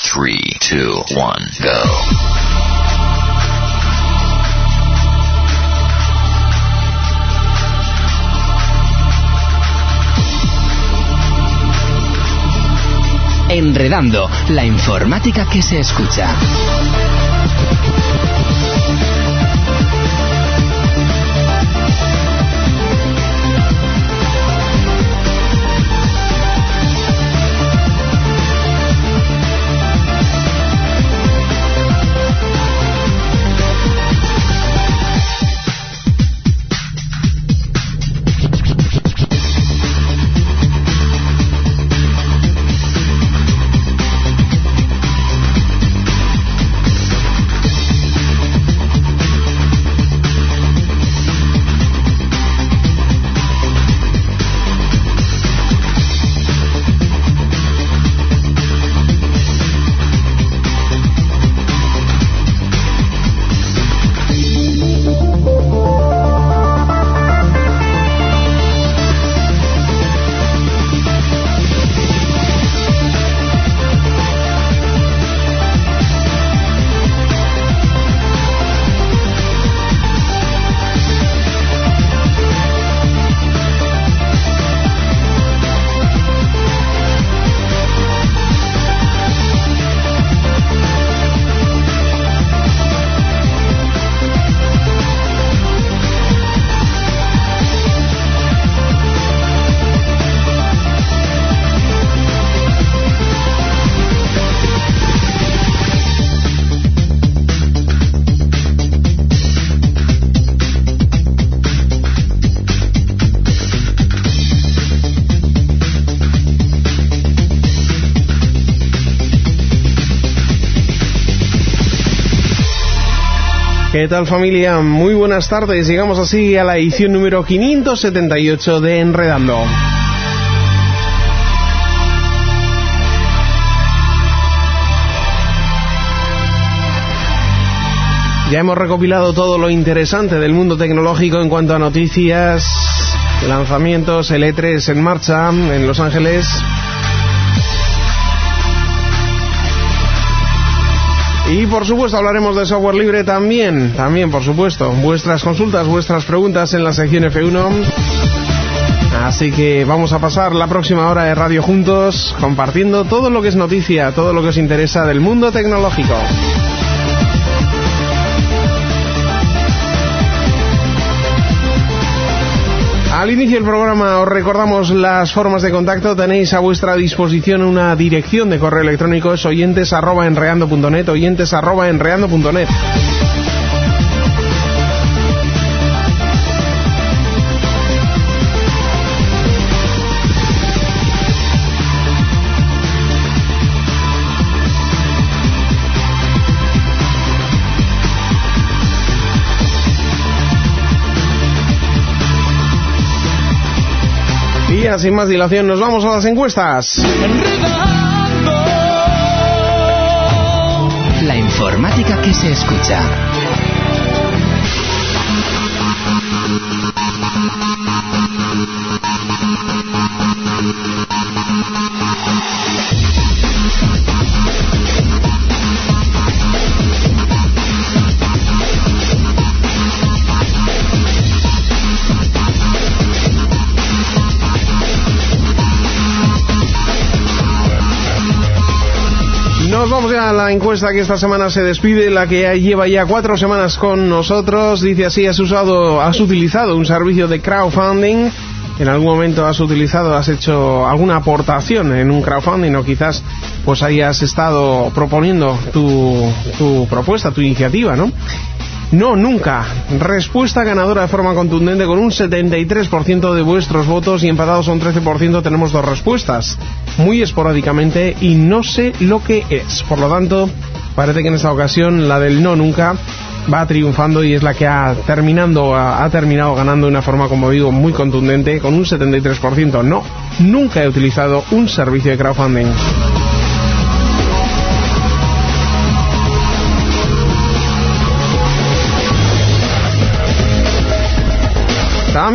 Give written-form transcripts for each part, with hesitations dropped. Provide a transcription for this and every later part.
3, 2, 1, go. Enredando, la informática que se escucha. ¿Qué tal, familia? Muy buenas tardes. Llegamos así a la edición número 578 de Enredando. Ya hemos recopilado todo lo interesante del mundo tecnológico en cuanto a noticias, lanzamientos, el E3 en marcha en Los Ángeles. Y por supuesto hablaremos de software libre también por supuesto. Vuestras consultas, vuestras preguntas en la sección F1. Así que vamos a pasar la próxima hora de radio juntos, compartiendo todo lo que es noticia, todo lo que os interesa del mundo tecnológico. Al inicio del programa os recordamos las formas de contacto. Tenéis a vuestra disposición una dirección de correo electrónico, es oyentes@enredando.net, oyentes@enredando.net. Y sin más dilación nos vamos a las encuestas. La informática que se escucha. Nos vamos ya a la encuesta que esta semana se despide, la que lleva ya 4 semanas con nosotros. Dice así: has utilizado un servicio de crowdfunding. En algún momento has hecho alguna aportación en un crowdfunding, o quizás pues hayas estado proponiendo tu propuesta, tu iniciativa, ¿no? No, nunca. Respuesta ganadora de forma contundente con un 73% de vuestros votos, y empatados a un 13% tenemos 2 respuestas. Muy esporádicamente y no sé lo que es. Por lo tanto, parece que en esta ocasión la del no nunca va triunfando y es la que ha terminado ganando de una forma, como digo, muy contundente, con un 73%. No, nunca he utilizado un servicio de crowdfunding.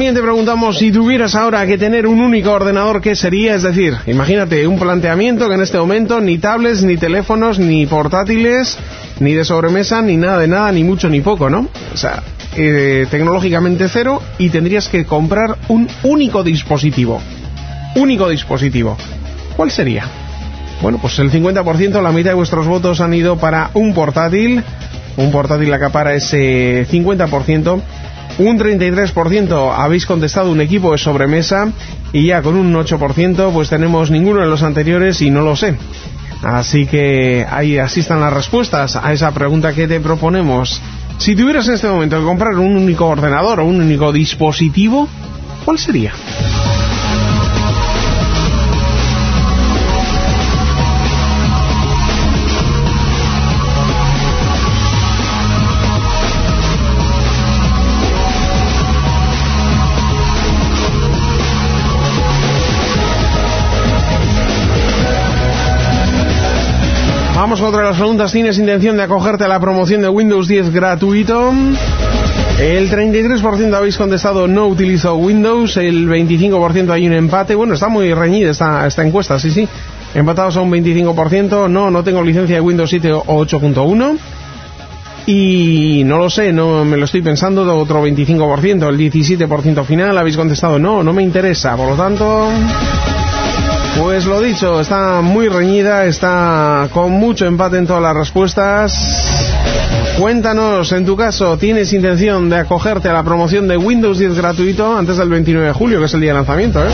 También te preguntamos, si tuvieras ahora que tener un único ordenador, ¿qué sería? Es decir, imagínate un planteamiento que en este momento ni tablets, ni teléfonos, ni portátiles, ni de sobremesa, ni nada de nada, ni mucho ni poco, ¿no? O sea, tecnológicamente cero, y tendrías que comprar un único dispositivo. Único dispositivo. ¿Cuál sería? Bueno, pues el 50%, la mitad de vuestros votos han ido para un portátil. Un portátil acapara ese 50%. Un 33% habéis contestado un equipo de sobremesa, y ya con un 8% pues tenemos ninguno de los anteriores y no lo sé. Así que ahí así están las respuestas a esa pregunta que te proponemos. Si tuvieras en este momento que comprar un único ordenador o un único dispositivo, ¿cuál sería? Vamos con otra de las preguntas. ¿Tienes intención de acogerte a la promoción de Windows 10 gratuito? El 33% habéis contestado no utilizo Windows, el 25% hay un empate. Bueno, está muy reñida esta encuesta, sí. Empatados a un 25%, no tengo licencia de Windows 7 o 8.1. Y no lo sé, no me lo estoy pensando, otro 25%, el 17% final habéis contestado no me interesa. Por lo tanto, pues lo dicho, está muy reñida, está con mucho empate en todas las respuestas. Cuéntanos, en tu caso, ¿tienes intención de acogerte a la promoción de Windows 10 gratuito antes del 29 de julio, que es el día de lanzamiento,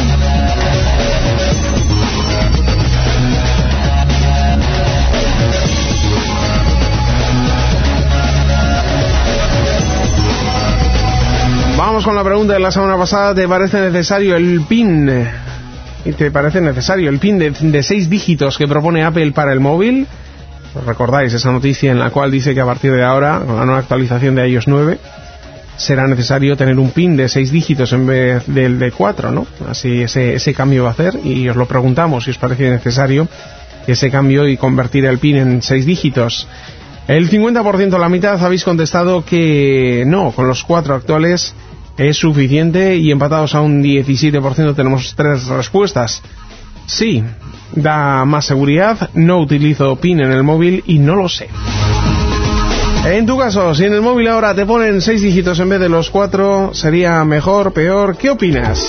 Vamos con la pregunta de la semana pasada. ¿Te parece necesario el PIN? ¿Te parece necesario el PIN de 6 dígitos que propone Apple para el móvil? ¿Os recordáis esa noticia en la cual dice que a partir de ahora, con la nueva actualización de iOS 9, será necesario tener un PIN de 6 dígitos en vez del de 4, ¿no? Así ese cambio va a hacer, y os lo preguntamos si os parece necesario ese cambio y convertir el PIN en 6 dígitos. El 50%, la mitad, habéis contestado que no, con los 4 actuales es suficiente, y empatados a un 17% tenemos 3 respuestas. Sí, da más seguridad, no utilizo PIN en el móvil y no lo sé. En tu caso, si en el móvil ahora te ponen 6 dígitos en vez de los 4, ¿sería mejor, peor? ¿Qué opinas?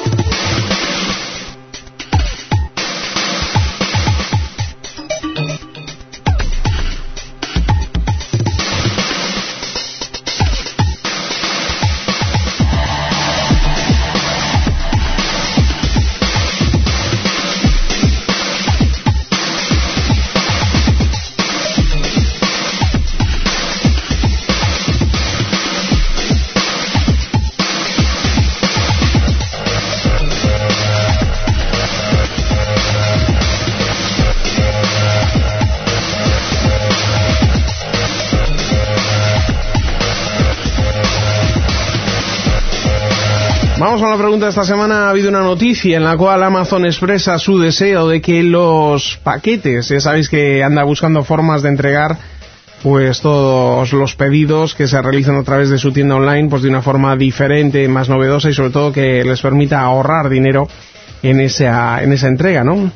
Vamos a la pregunta de esta semana. Ha habido una noticia en la cual Amazon expresa su deseo de que los paquetes, ya sabéis que anda buscando formas de entregar pues todos los pedidos que se realizan a través de su tienda online, pues de una forma diferente, más novedosa, y sobre todo que les permita ahorrar dinero en esa entrega, ¿no?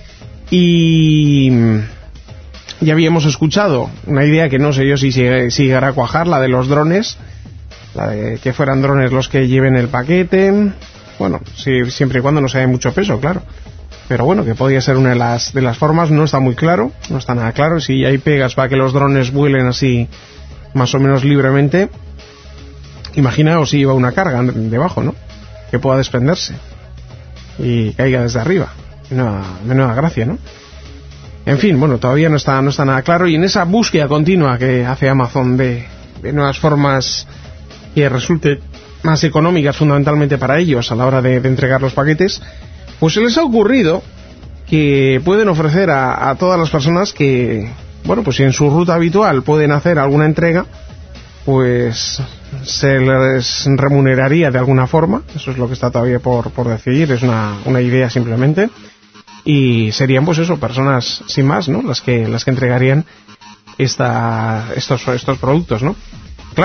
Y ya habíamos escuchado una idea que no sé yo si llegará a cuajar, la de los drones, la de que fueran drones los que lleven el paquete. Bueno, sí, siempre y cuando no sea de mucho peso, claro. Pero bueno, que podría ser una de las formas. No está muy claro, no está nada claro. Si hay pegas para que los drones vuelen así más o menos libremente, imaginaos si lleva una carga debajo, ¿no? Que pueda desprenderse y caiga desde arriba. Menuda gracia, ¿no? En fin, bueno, todavía no está nada claro. Y en esa búsqueda continua que hace Amazon de nuevas formas que resulten más económicas fundamentalmente para ellos a la hora de entregar los paquetes, pues se les ha ocurrido que pueden ofrecer a todas las personas que, bueno, pues si en su ruta habitual pueden hacer alguna entrega, pues se les remuneraría de alguna forma. Eso es lo que está todavía por decidir, es una idea simplemente, y serían pues eso, personas sin más, ¿no? Las que entregarían estos productos, ¿no? Claro,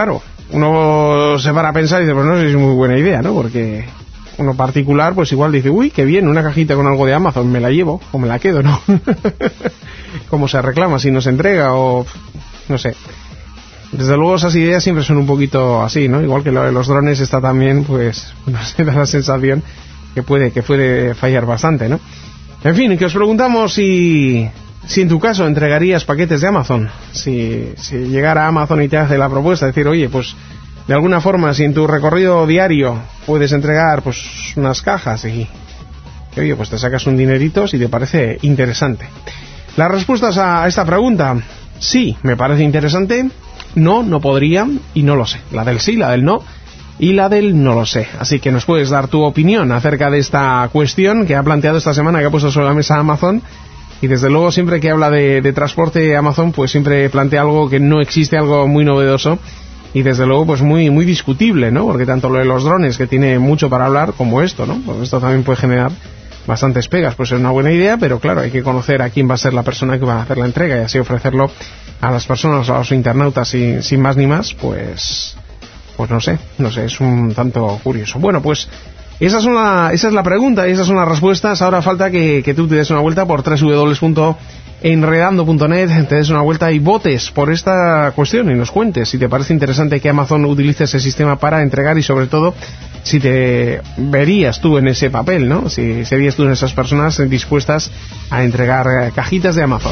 uno se para a pensar y dice, pues no sé si es muy buena idea, ¿no? Porque uno particular, pues igual dice, uy, qué bien, una cajita con algo de Amazon, me la llevo o me la quedo, ¿no? ¿Cómo se reclama? Si no se entrega o... no sé. Desde luego esas ideas siempre son un poquito así, ¿no? Igual que lo de los drones está también, pues, no sé, da la sensación que puede fallar bastante, ¿no? En fin, que os preguntamos si en tu caso entregarías paquetes de Amazon. Si llegara Amazon y te hace la propuesta de decir, oye, pues de alguna forma, si en tu recorrido diario puedes entregar pues unas cajas y oye, pues te sacas un dinerito si te parece interesante. Las respuestas a esta pregunta: sí, me parece interesante; no podría, y no lo sé. La del sí, la del no y la del no lo sé. Así que nos puedes dar tu opinión acerca de esta cuestión que ha planteado esta semana, que ha puesto sobre la mesa Amazon. Y desde luego siempre que habla de transporte Amazon, pues siempre plantea algo que no existe, algo muy novedoso y desde luego pues muy discutible, ¿no? Porque tanto lo de los drones, que tiene mucho para hablar, como esto, ¿no? Pues esto también puede generar bastantes pegas. Pues es una buena idea, pero claro, hay que conocer a quién va a ser la persona que va a hacer la entrega y así ofrecerlo a las personas, a los internautas, y sin más ni más, pues no sé, es un tanto curioso. Bueno, pues esa es la pregunta y esas son las respuestas. Ahora falta que tú te des una vuelta por www.enredando.net, te des una vuelta y votes por esta cuestión y nos cuentes si te parece interesante que Amazon utilice ese sistema para entregar y sobre todo si te verías tú en ese papel, ¿no? Si serías tú en esas personas dispuestas a entregar cajitas de Amazon.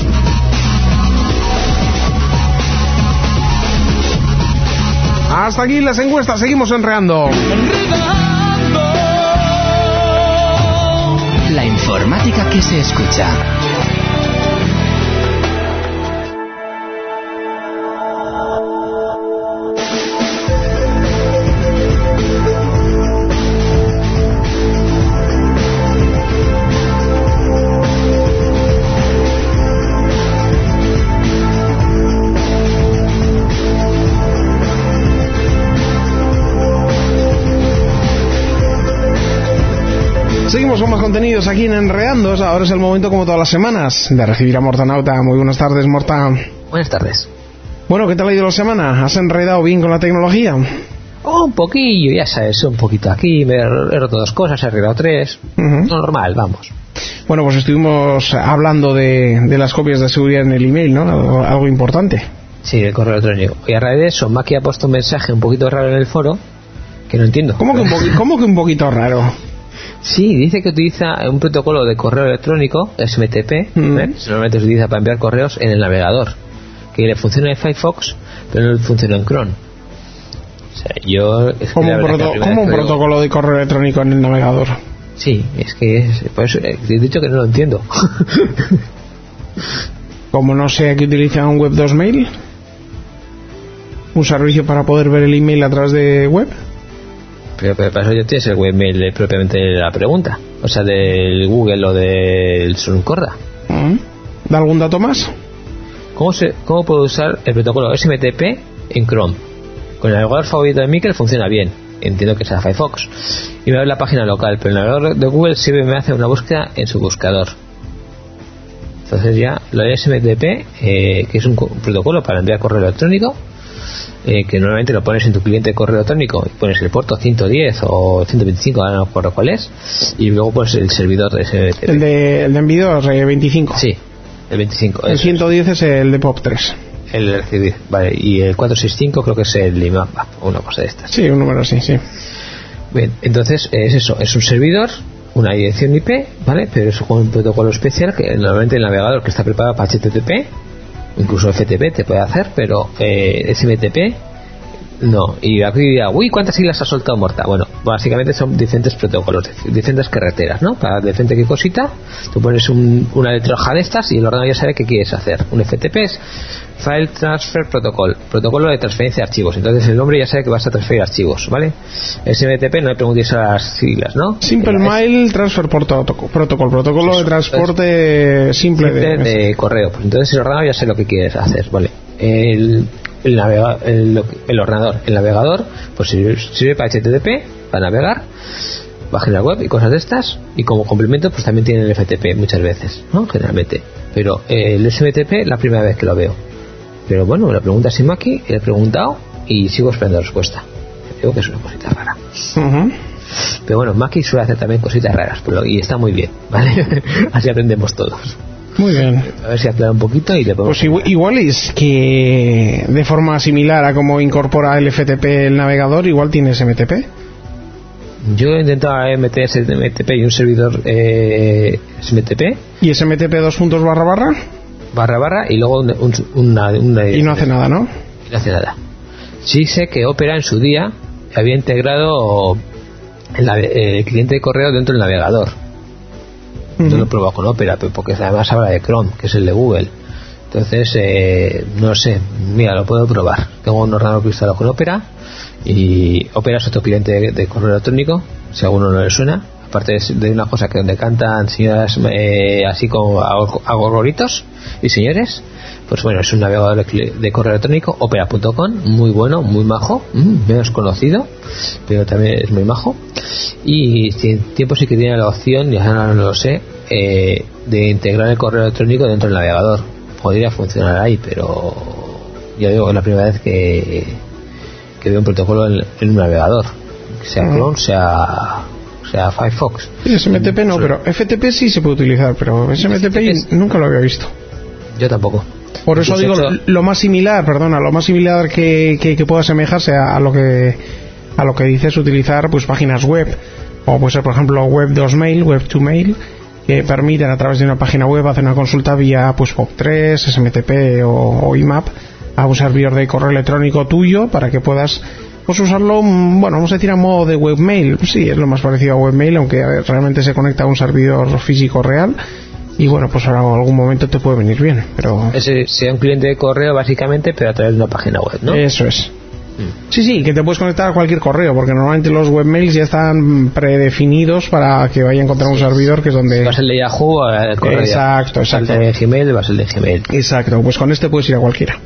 Hasta aquí las encuestas, seguimos enredando. La informática que se escucha. Seguimos con más contenidos aquí en Enredando. Ahora es el momento, como todas las semanas, de recibir a Mortanauta. Muy buenas tardes, Morta. Buenas tardes. Bueno, ¿qué tal ha ido la semana? ¿Has enredado bien con la tecnología? Un poquillo, ya sabes, un poquito aquí. Me he roto 2 cosas, he arreglado 3. Normal, vamos. Bueno, pues estuvimos hablando de las copias de seguridad en el email, ¿no? Algo importante. Sí, el correo electrónico. Y a raíz de eso, Maki ha puesto un mensaje un poquito raro en el foro que no entiendo. ¿Cómo que un poquito raro? Sí, dice que utiliza un protocolo de correo electrónico, SMTP, normalmente se utiliza para enviar correos en el navegador, que le funciona en Firefox, pero no le funciona en Chrome. O sea, ¿Cómo un protocolo de correo electrónico en el navegador? Sí, por eso he dicho que no lo entiendo. ¿Cómo no sé que utiliza un Web 2 Mail? ¿Un servicio para poder ver el email a través de web? Pero para eso ya tienes el webmail propiamente de la pregunta, o sea, del Google o del Suncorda. ¿Da algún dato más? ¿Cómo puedo usar el protocolo SMTP en Chrome? Con el navegador favorito de Mikel funciona bien, entiendo que sea Firefox, y me abre la página local, pero el navegador de Google siempre me hace una búsqueda en su buscador. Entonces ya lo de SMTP, que es un protocolo para enviar correo electrónico, que normalmente lo pones en tu cliente de correo electrónico y pones el puerto 110 o 125, ahora no recuerdo cuál es, y luego pones el servidor de SMTP. El de envío es 25. Sí, el 25. El 110 es el de POP3. El de recibir, vale, y el 465 creo que es el IMAP o una cosa de estas. Sí, un número así, sí. Bien, entonces es eso, es un servidor, una dirección IP, ¿vale? Pero es con un protocolo especial que normalmente el navegador que está preparado para HTTP, incluso FTP te puede hacer, pero SMTP no. Y aquí dirá, uy, ¿cuántas siglas ha soltado Morta? Bueno, básicamente son diferentes protocolos, diferentes carreteras, ¿no? Para diferente qué cosita, tú pones una letra hoja de estas y el ordenador ya sabe qué quieres hacer. Un FTP es File Transfer Protocol, protocolo de transferencia de archivos. Entonces el hombre ya sabe que vas a transferir archivos, ¿vale? SMTP no le preguntéis a las siglas, ¿no? Simple Mail Transfer protocolo de transporte simple de correo. Pues entonces el ordenador ya sabe lo que quieres hacer, ¿vale? El navegador pues sirve para HTTP, para navegar, página web y cosas de estas, y como complemento pues también tiene el FTP muchas veces, ¿no? Generalmente. Pero el SMTP la primera vez que lo veo. Pero bueno, me lo pregunta Simaki, le he preguntado y sigo esperando respuesta. Creo que es una cosita rara. Uh-huh. Pero bueno, Maki suele hacer también cositas raras, y está muy bien, ¿vale? Así aprendemos todos. Muy bien. A ver si aclara un poquito y le podemos... Pues igual es que de forma similar a cómo incorpora el FTP el navegador, igual tiene SMTP. Yo he intentado meter SMTP y un servidor SMTP. ¿Y SMTP // y luego una y no hace nada, ¿no? Y no hace nada. Sí sé que Opera en su día había integrado el cliente de correo dentro del navegador. Yo lo he probado con Opera, porque además habla de Chrome, que es el de Google. Entonces, no sé, mira, lo puedo probar. Tengo un ordenador instalado con Opera, y Opera es otro cliente de correo electrónico, si a alguno no le suena. Aparte de una cosa que donde cantan señoras así como a gorgoritos y señores, pues bueno, es un navegador de correo electrónico, opera.com, muy bueno, muy majo, menos conocido, pero también es muy majo. Y tiempo sí que tiene la opción, y ahora no lo sé, de integrar el correo electrónico dentro del navegador. Podría funcionar ahí, pero ya digo, es la primera vez que veo un protocolo en un navegador, sea Chrome, sea Firefox. SMTP no, pero FTP sí se puede utilizar, pero SMTP nunca lo había visto. Yo tampoco. Por eso digo, lo más similar que pueda asemejarse a lo que dices, utilizar pues páginas web, o puede ser por ejemplo Web2Mail, Web2Mail, que permiten a través de una página web hacer una consulta vía pues POP3, SMTP o IMAP a un servidor de correo electrónico tuyo, para que puedas pues usarlo, bueno, vamos a decir a modo de webmail. Sí, es lo más parecido a webmail, aunque realmente se conecta a un servidor físico real. Y bueno, pues ahora en algún momento te puede venir bien, pero... Ese sea un cliente de correo básicamente, pero a través de una página web, ¿no? Eso es. Sí, que te puedes conectar a cualquier correo, porque normalmente los webmails ya están predefinidos para que vaya a encontrar un servidor, que es donde... Vas el de Yahoo al correo. Exacto. El de Gmail, vas el de Gmail. Exacto, pues con este puedes ir a cualquiera.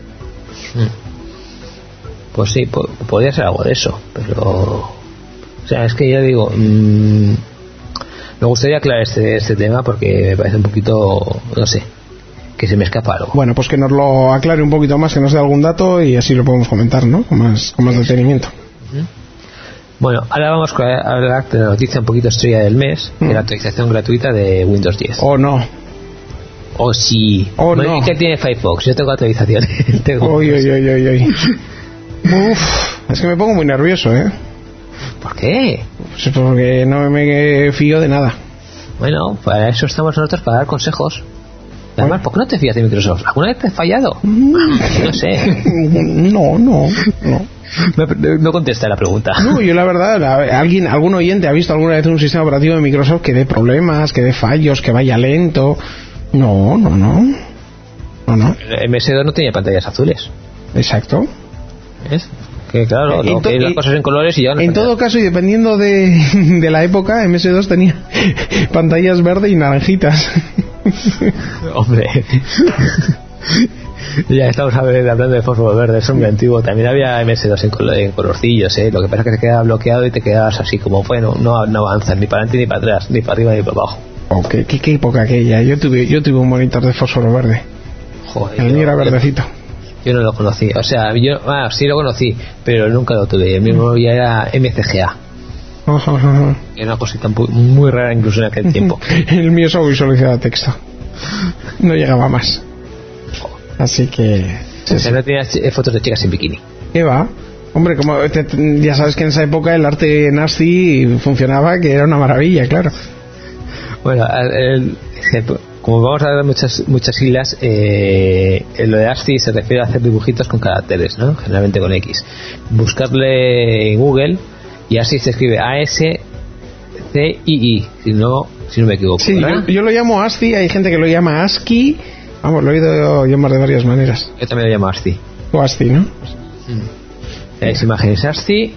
Pues sí, podría ser algo de eso, pero... O sea, es que ya digo... me gustaría aclarar este tema, porque me parece un poquito... No sé, que se me escapa algo. Bueno, pues que nos lo aclare un poquito más, que nos dé algún dato, y así lo podemos comentar, ¿no? Con más detenimiento. Bueno, ahora vamos a hablar de la noticia un poquito estrella del mes, de la actualización gratuita de Windows 10. Oh, no. Oh, sí. Oh, no. ¿Qué tiene Firefox? Yo tengo actualizaciones. Uy. Uf, es que me pongo muy nervioso, ¿eh? ¿Por qué? Pues porque no me fío de nada. Bueno, para eso estamos nosotros, para dar consejos. Además, ¿por qué no te fías de Microsoft? ¿Alguna vez te has fallado? No sé. No. No contesta la pregunta. No, yo la verdad, algún oyente ha visto alguna vez un sistema operativo de Microsoft que dé problemas, que dé fallos, que vaya lento. No. El MS2 no tenía pantallas azules. Exacto. ¿Ves? Que claro, que las cosas en colores y ya no. En todo caso, y dependiendo de la época, MS2 tenía pantallas verde y naranjitas. Hombre. Ya estamos hablando de fósforo verde, es muy antiguo. También había MS2 en colorcillos, Lo que pasa es que te quedaba bloqueado y te quedabas así como, bueno, no avanzas ni para adelante ni para atrás, ni para arriba ni para abajo. ¿Qué época aquella? Yo tuve un monitor de fósforo verde. Joder, el mío era verdecito. Yo no lo conocí, o sea, sí lo conocí, pero nunca lo tuve. El mismo ya era MCGA. Era una cosita muy rara incluso en aquel tiempo. El mío solo visualizaba texto, no llegaba más. Así que... Sí. No tenías fotos de chicas en bikini. ¿Qué va? Hombre, ya sabes que en esa época el arte nazi funcionaba, que era una maravilla, claro. Bueno, como vamos a ver muchas siglas, lo de ASCII se refiere a hacer dibujitos con caracteres, ¿no? Generalmente con X. Buscarle en Google, y ASCII se escribe ASCII, si no me equivoco. Sí, yo lo llamo ASCII, hay gente que lo llama ASCII. Vamos, lo he oído llamar de varias maneras. Yo también lo llamo ASCII. O ASCII, ¿no? Es imágenes ASCII.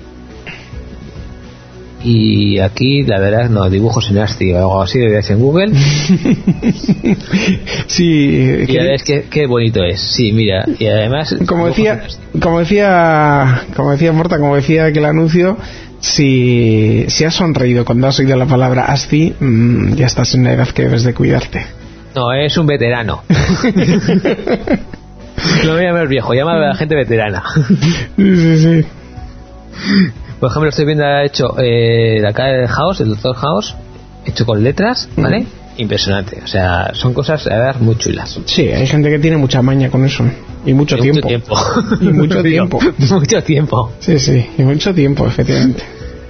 Y aquí, la verdad, no, dibujos en ASCII o algo así, debería ser en Google. Sí. Y ya ves qué bonito es. Sí, mira, y además... Como decía Morta, como decía aquel anuncio, si has sonreído cuando has oído la palabra ASCII, ya estás en una edad que debes de cuidarte. No, es un veterano. No me llames viejo, llámame a la gente veterana. Sí. Por ejemplo, estoy viendo, ha hecho la cara del House, el Doctor House, hecho con letras, ¿vale? Impresionante. O sea, son cosas, a ver, muy chulas. Sí, hay gente que tiene mucha maña con eso. Y mucho tiempo. Y mucho tiempo. Mucho tiempo. Sí, y mucho tiempo, efectivamente.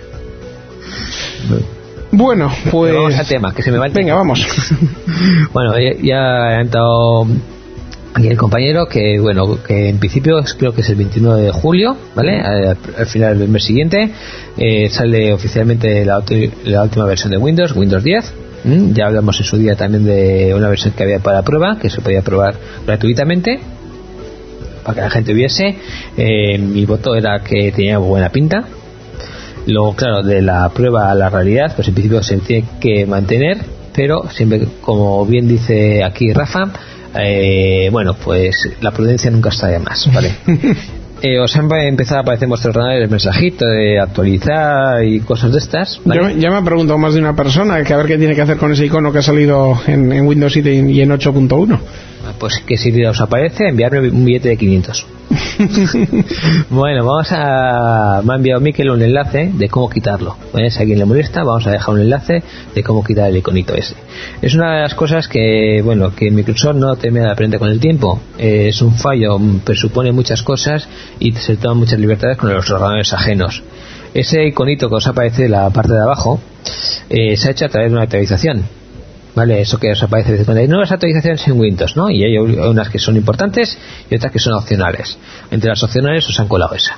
Bueno, pues... Pero vamos al tema, que se me va el Venga, tiempo. vamos. Bueno, ya ha entrado aquí el compañero, que bueno, que en principio creo que es el 29 de julio, ¿vale? Al final del mes siguiente sale oficialmente la última versión de Windows 10. Ya hablamos en su día también de una versión que había para prueba, que se podía probar gratuitamente para que la gente viese. Mi voto era que tenía buena pinta. Luego, claro, de la prueba a la realidad, pues en principio se tiene que mantener, pero siempre, como bien dice aquí Rafa, bueno, pues la prudencia nunca está de más, ¿vale? Os han empezado a aparecer en vuestros ordenadores el mensajito de actualizar y cosas de estas, ¿vale? Ya me ha preguntado más de una persona que a ver qué tiene que hacer con ese icono que ha salido en Windows 7 y en 8.1. Pues que si os aparece, enviarme un billete de 500. Bueno, me ha enviado Miquel un enlace de cómo quitarlo, ¿vale? Si a alguien le molesta, vamos a dejar un enlace de cómo quitar el iconito ese. Es una de las cosas que, bueno, que Microsoft no termina de aprender con el tiempo. Es un fallo, presupone muchas cosas y se toman muchas libertades con los ordenadores ajenos. Ese iconito que os aparece en la parte de abajo se ha hecho a través de una actualización, ¿vale? Eso que os aparece de cuando hay nuevas actualizaciones en Windows, ¿no? Y hay unas que son importantes y otras que son opcionales. Entre las opcionales os han colado esa.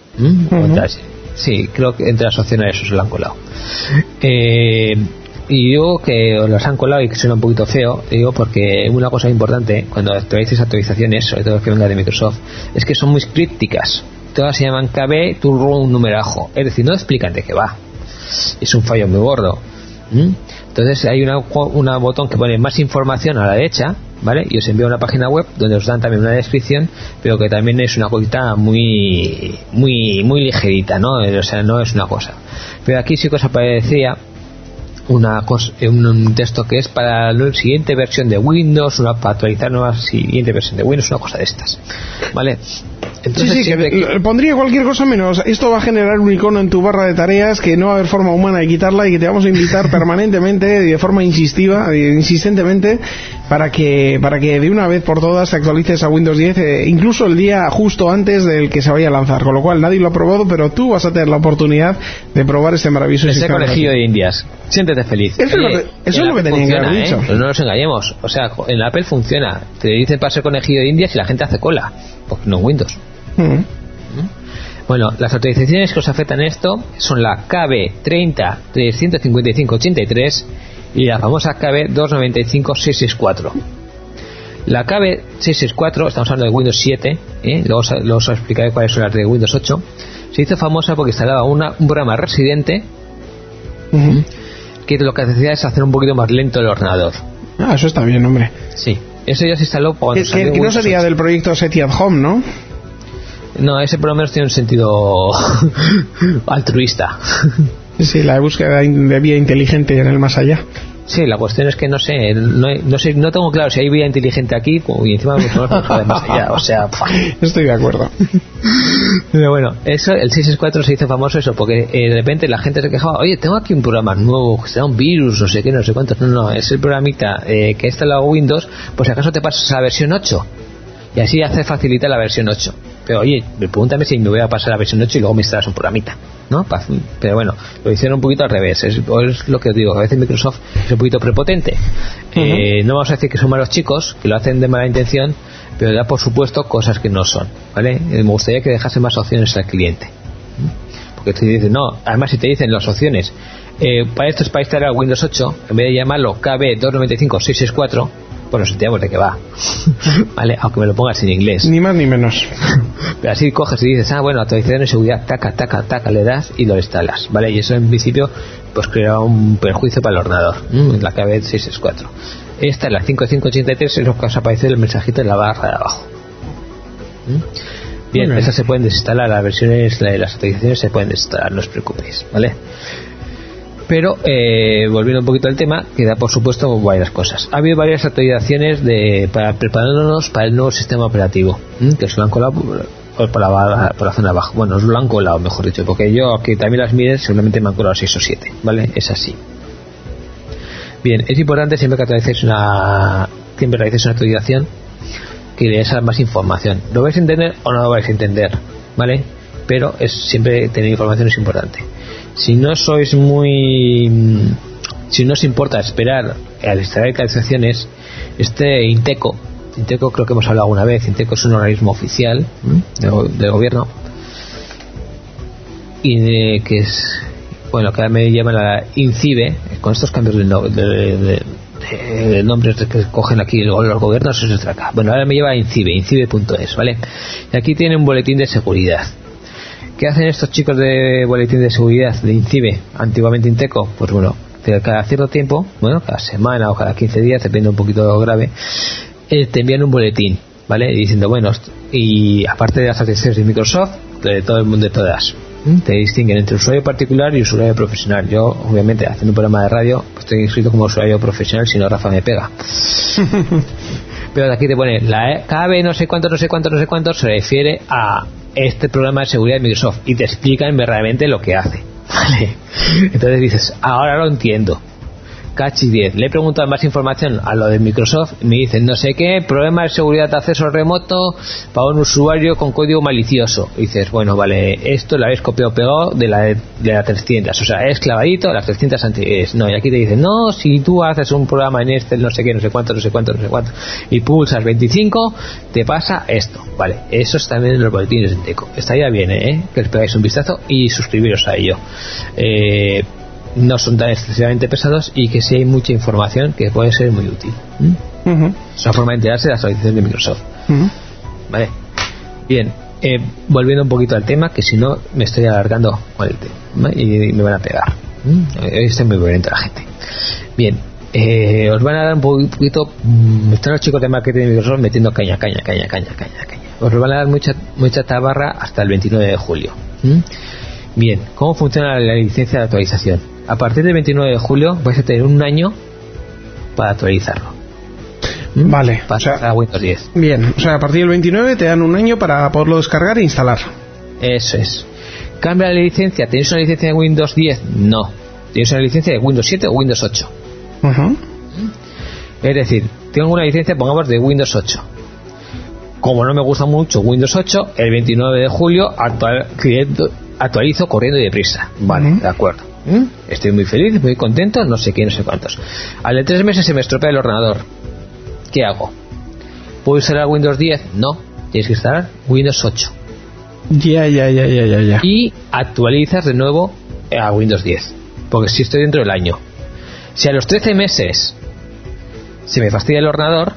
Sí, creo que entre las opcionales os la han colado. Y digo que os las han colado y que suena un poquito feo, digo porque una cosa importante cuando actualizáis actualizaciones, sobre todo que venga de Microsoft, es que son muy crípticas. Todas se llaman KB turbo un numerajo, es decir, no explican de qué va. Es un fallo muy gordo. Entonces hay una botón que pone más información a la derecha, ¿vale? Y os envía una página web donde os dan también una descripción, pero que también es una cosita muy ligerita, ¿no? O sea, no es una cosa. Pero aquí sí que os aparecía un texto que es para la siguiente versión de Windows, para actualizar una siguiente versión de Windows, una cosa de estas, ¿vale? Entonces, sí, que pondría cualquier cosa menos esto va a generar un icono en tu barra de tareas que no va a haber forma humana de quitarla y que te vamos a invitar permanentemente y de forma insistentemente para que de una vez por todas te actualices a Windows 10 incluso el día justo antes del que se vaya a lanzar, con lo cual nadie lo ha probado, pero tú vas a tener la oportunidad de probar este maravilloso ese sistema. Conejillo de Indias, siéntete feliz. Eso es lo que tenían que haber dicho. Pero no nos engañemos, o sea, en Apple funciona, te dicen para ser Conejillo de Indias y la gente hace cola, pues no en Windows. Bueno, las actualizaciones que os afectan esto son la KB 30.355.83 y la famosa KB 295.664. La KB 664, estamos hablando de Windows 7, luego os explicaré cuáles son las de Windows 8, se hizo famosa porque instalaba un programa residente que lo que hacía es hacer un poquito más lento el ordenador. Ah, eso está bien, hombre. Sí, eso ya se instaló cuando que no sería 8. Del proyecto SETI at Home, ¿no? No, ese por lo menos tiene un sentido altruista. Sí, la búsqueda de vía inteligente en el más allá. Sí, la cuestión es que no sé, no tengo claro si hay vía inteligente aquí y encima de más allá, o sea... Estoy de acuerdo. Pero bueno, eso, el 664 se hizo famoso eso, porque de repente la gente se quejaba, oye, tengo aquí un programa nuevo, será un virus, no sé qué, no sé cuántos. No, es el programita que ha instalado Windows, pues si acaso te pasas a la versión 8. Y así facilita la versión 8. Pero oye, pregúntame si me voy a pasar a la versión 8 y luego me instalas un programita, ¿no? Pero bueno, lo hicieron un poquito al revés. Es lo que os digo, a veces Microsoft es un poquito prepotente. No vamos a decir que son malos chicos, que lo hacen de mala intención, pero da por supuesto cosas que no son, ¿vale? Me gustaría que dejase más opciones al cliente. Porque tú dices, no, además si te dicen las opciones, para esto es para instalar Windows 8, en vez de llamarlo KB 295.664, bueno, sentíamos de qué va, ¿vale? Aunque me lo pongas en inglés. Ni más ni menos. Pero así coges y dices, bueno, actualización de seguridad, taca, le das y lo instalas, ¿vale? Y eso en principio pues crea un perjuicio para el ordenador. La KB 664. Esta es la 5583, es lo que os aparece el mensajito en la barra de abajo. Bien, esas se pueden desinstalar, las versiones, las actualizaciones se pueden desinstalar, no os preocupéis, ¿vale? Pero volviendo un poquito al tema, queda por supuesto varias cosas. Ha habido varias actualizaciones para prepararnos para el nuevo sistema operativo, que se lo han colado por la zona abajo. Bueno, os lo han colado, mejor dicho, porque yo aquí también las mires, seguramente me han colado 6 o 7, ¿vale? Es así. Bien, es importante siempre que realicéis una actualización que leáis más información. ¿Lo vais a entender o no lo vais a entender? ¿Vale? Pero siempre tener información es importante. Si no os importa esperar al extraer actualizaciones, Inteco creo que hemos hablado alguna vez. Inteco es un organismo oficial del gobierno y que es, bueno, que ahora me llaman la INCIBE. Con estos cambios de nombres que cogen aquí los gobiernos, eso es acá. Bueno, ahora me lleva a INCIBE.es, ¿vale? Y aquí tiene un boletín de seguridad. ¿Qué hacen estos chicos de boletín de seguridad de INCIBE, antiguamente Inteco? Pues bueno, cada cierto tiempo, bueno, cada semana o cada 15 días, depende un poquito grave, te envían un boletín, ¿vale? Diciendo, bueno, y aparte de las actualizaciones de Microsoft, de todo el mundo, de todas, te distinguen entre usuario particular y usuario profesional. Yo, obviamente, haciendo un programa de radio, pues estoy inscrito como usuario profesional, si no Rafa me pega. Pero aquí te pone la KB no sé cuánto se refiere a este programa de seguridad de Microsoft y te explican verdaderamente lo que hace, ¿vale? Entonces dices, ahora lo entiendo. Cachi 10. Le he preguntado más información a lo de Microsoft y me dicen no sé qué, problema de seguridad de acceso remoto para un usuario con código malicioso. Y dices, bueno, vale, esto lo habéis copiado pegado de la 300, o sea, es clavadito las 300 anteriores. No, y aquí te dicen, no, si tú haces un programa en no sé qué, no sé cuánto y pulsas 25, te pasa esto, vale. Eso está también en los boletines de Inteco. Estaría bien, que les pegáis un vistazo y suscribiros a ello. No son tan excesivamente pesados y que sí hay mucha información que puede ser muy útil. Es una forma de enterarse de las actualizaciones de Microsoft. Vale. Bien, volviendo un poquito al tema, que si no me estoy alargando con el tema y me van a pegar. Hoy estoy muy violento la gente. Bien, os van a dar un poquito. Están los chicos de marketing de Microsoft metiendo caña. Os van a dar mucha tabarra hasta el 29 de julio. Bien, ¿cómo funciona la licencia de actualización? A partir del 29 de julio vais a tener un año para actualizarlo. Vale. Para Windows 10. Bien, o sea, a partir del 29 te dan un año para poderlo descargar e instalar. Eso es. ¿Cambia la licencia? ¿Tenéis una licencia de Windows 10? No. Tenéis una licencia de Windows 7 o Windows 8. Es decir, tengo una licencia, pongamos, de Windows 8. Como no me gusta mucho Windows 8, el 29 de julio actualizo corriendo y deprisa. Vale, de acuerdo. Estoy muy feliz, muy contento, no sé qué, no sé cuántos. Al de 3 meses se me estropea el ordenador. ¿Qué hago? ¿Puedo instalar Windows 10? No, tienes que instalar Windows 8. Ya. Y actualizas de nuevo a Windows 10. Porque si estoy dentro del año. Si a los 13 meses se me fastidia el ordenador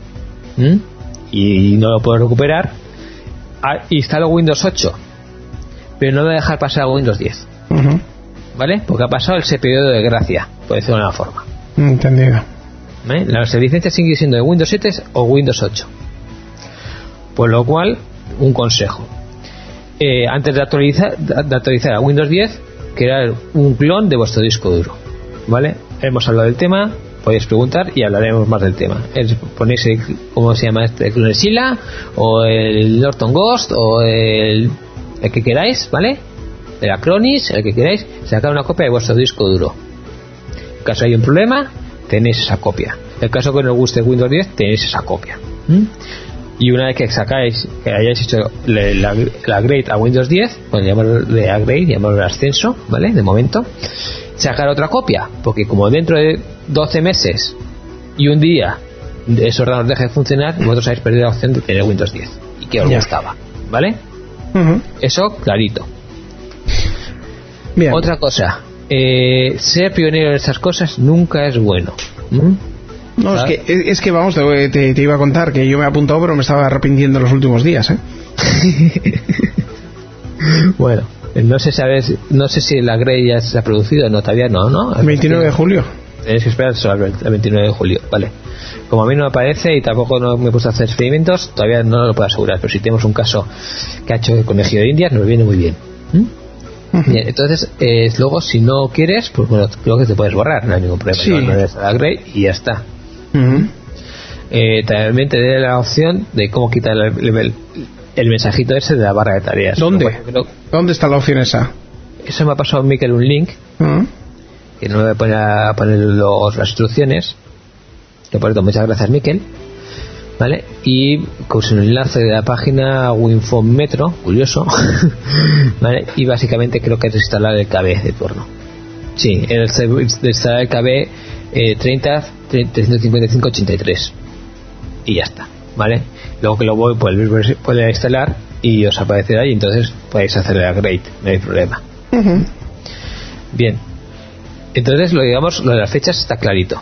y no lo puedo recuperar, instalo Windows 8, pero no me voy a dejar pasar a Windows 10. ¿Vale? Porque ha pasado ese periodo de gracia, por decirlo de una forma. Entendido. ¿Vale? La licencia sigue siendo de Windows 7 o Windows 8. Por lo cual, un consejo. Antes de actualizar a Windows 10, crear un clon de vuestro disco duro. ¿Vale? Hemos hablado del tema, podéis preguntar y hablaremos más del tema. Ponéis ¿cómo se llama este? El Clonesila o el Norton Ghost o el que queráis, ¿vale? El Acronis, el que queráis, sacar una copia de vuestro disco duro. En caso hay un problema, tenéis esa copia. En el caso que no os guste Windows 10, tenéis esa copia. Y una vez que hayáis hecho la upgrade a Windows 10, bueno, llamarlo de upgrade, llamarlo de ascenso, ¿vale? De momento, sacar otra copia, porque como dentro de 12 meses y un día ese ordenador deja de funcionar, vosotros habéis perdido la opción de tener Windows 10 y que os gustaba, ¿vale? Eso clarito. Bien. Otra cosa, ser pionero en estas cosas nunca es bueno. No, es que vamos, te iba a contar que yo me he apuntado, pero me estaba arrepintiendo los últimos días, Bueno, no sé si la Grey ya se ha producido, no, todavía no. El 29 de julio. Tenéis que esperar solo el 29 de julio, vale. Como a mí no me aparece y tampoco no me he puesto a hacer experimentos, todavía no lo puedo asegurar, pero si tenemos un caso que ha hecho el conejillo de Indias, nos viene muy bien. Bien, entonces, luego si no quieres, pues bueno, creo que te puedes borrar, no hay ningún problema. Sí. No le das a la Grey y ya está. También te da la opción de cómo quitar el mensajito ese de la barra de tareas. ¿Dónde? Bueno, ¿Dónde está la opción esa? eso me ha pasado a Miquel un link, que no me voy a poner las instrucciones. Lo pongo, muchas gracias, Miquel. ¿Vale? Y con un enlace de la página Winphone Metro, curioso. ¿Vale? Y básicamente creo que es instalar el KB de turno. Sí, el de instalar el KB 30.355.83 y ya está, ¿vale? Luego que lo voy puede instalar y os aparecerá, y entonces podéis hacer el upgrade, no hay problema. Bien, entonces lo de las fechas está clarito.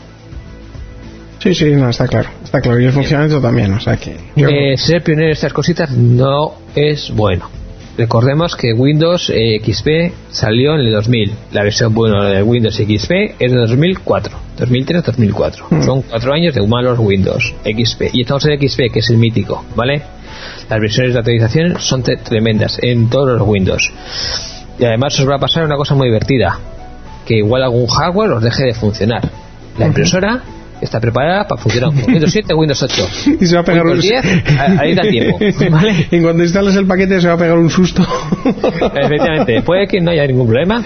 Sí, no, está claro, y el funcionamiento también, o sea que ser pionero en estas cositas no es bueno. Recordemos que Windows XP salió en el 2000. La versión buena de Windows XP es de 2004, 2003-2004. Son 4 años de malos Windows XP. Y estamos en XP, que es el mítico, ¿vale? Las versiones de actualización son tremendas en todos los Windows. Y además os va a pasar una cosa muy divertida, que igual algún hardware os deje de funcionar. La impresora está preparada para funcionar con Windows 7 o Windows 8 y se va a pegar Windows 10 ahí da tiempo, ¿vale? En cuanto instales el paquete se va a pegar un susto. Efectivamente, puede que no haya ningún problema,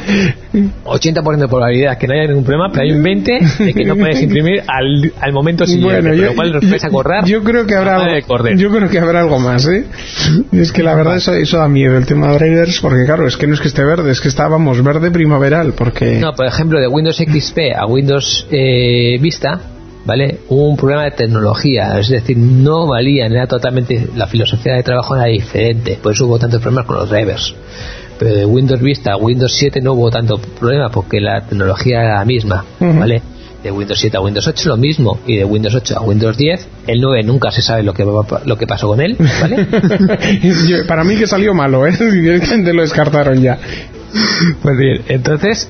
80% de probabilidad que no haya ningún problema, pero hay un 20% de que no puedes imprimir al momento siguiente, bueno, lo cual nos vais a correr. Yo creo que habrá algo más, es que la verdad eso da miedo, el tema de drivers, porque claro, es que no es que esté verde, es que estábamos verde primaveral, porque no, por ejemplo, de Windows XP a Windows Vista, ¿vale? Hubo un problema de tecnología, es decir, no valían, era totalmente, la filosofía de trabajo era diferente, por eso hubo tantos problemas con los drivers. Pero de Windows Vista a Windows 7 no hubo tanto problema porque la tecnología era la misma, ¿vale? De Windows 7 a Windows 8 lo mismo, y de Windows 8 a Windows 10, el 9 nunca se sabe lo que pasó con él, ¿vale? Para mí que salió malo, directamente lo descartaron ya. Pues bien, entonces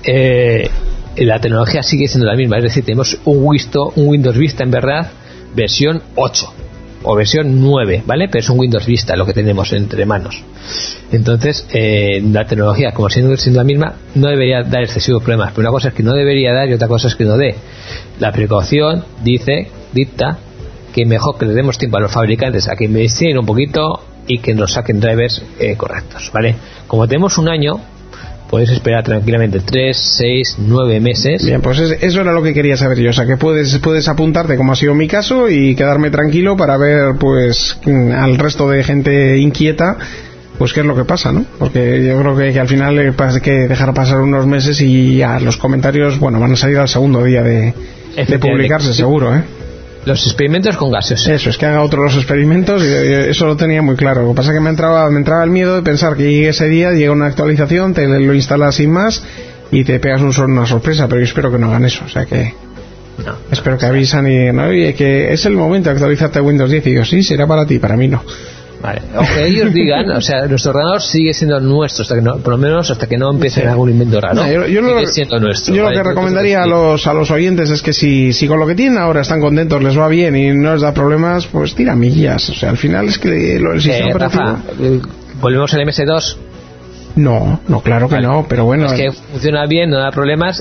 la tecnología sigue siendo la misma, es decir, tenemos un Windows Vista en verdad versión 8 o versión 9, ¿vale? Pero es un Windows Vista lo que tenemos entre manos. Entonces la tecnología, como siendo la misma, no debería dar excesivos problemas, pero una cosa es que no debería dar y otra cosa es que no dé. La precaución dicta que mejor que le demos tiempo a los fabricantes a que investiguen un poquito y que nos saquen drivers correctos, ¿vale? Como tenemos un año, puedes esperar tranquilamente 3, 6, 9 meses. Bien, pues eso era lo que quería saber yo, o sea que puedes apuntarte, como ha sido mi caso, y quedarme tranquilo para ver pues al resto de gente inquieta pues qué es lo que pasa, ¿no? Porque yo creo que al final hay que dejar pasar unos meses y ya los comentarios, bueno, van a salir al segundo día de publicarse, seguro, Los experimentos con gaseosa. Eso, es que haga otros los experimentos, y eso lo tenía muy claro. Lo que pasa es que me entraba el miedo de pensar que llegue ese día, llega una actualización, te lo instalas sin más y te pegas una sorpresa, pero yo espero que no hagan eso, o sea que espero que avisan y que es el momento de actualizarte a Windows 10, y digo, sí, será para ti, para mí no. Vale, aunque ellos digan, o sea, nuestro ordenador sigue siendo nuestro hasta que no, por lo menos hasta que no empiecen algún invento raro. Sigue siendo nuestro. Yo lo que recomendaría a los oyentes es que si con lo que tienen ahora están contentos, les va bien y no les da problemas, pues tira millas. O sea, al final es que el sistema operativo... Rafa, ¿volvemos al MS2? No, claro que no, pero bueno... Es que funciona bien, no da problemas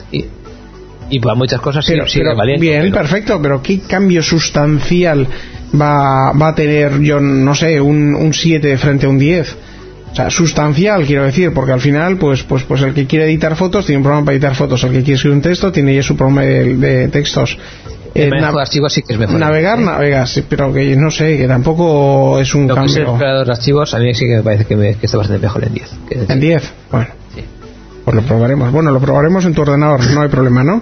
y para muchas cosas sigue valiendo. Bien, perfecto, pero ¿qué cambio sustancial va a tener, yo no sé, un 7 frente a un 10? O sea, sustancial, quiero decir, porque al final, pues el que quiere editar fotos tiene un programa para editar fotos, el que quiere escribir un texto tiene ya su programa de textos. El manejo de archivos sí que es mejor. Navegar, sí, pero que no sé, que tampoco es un cambio. Lo que es el explorador de archivos, a mí sí que me parece que está bastante mejor en 10. ¿En 10? Bueno. Sí. Pues lo probaremos. Bueno, lo probaremos en tu ordenador, no hay problema, ¿no?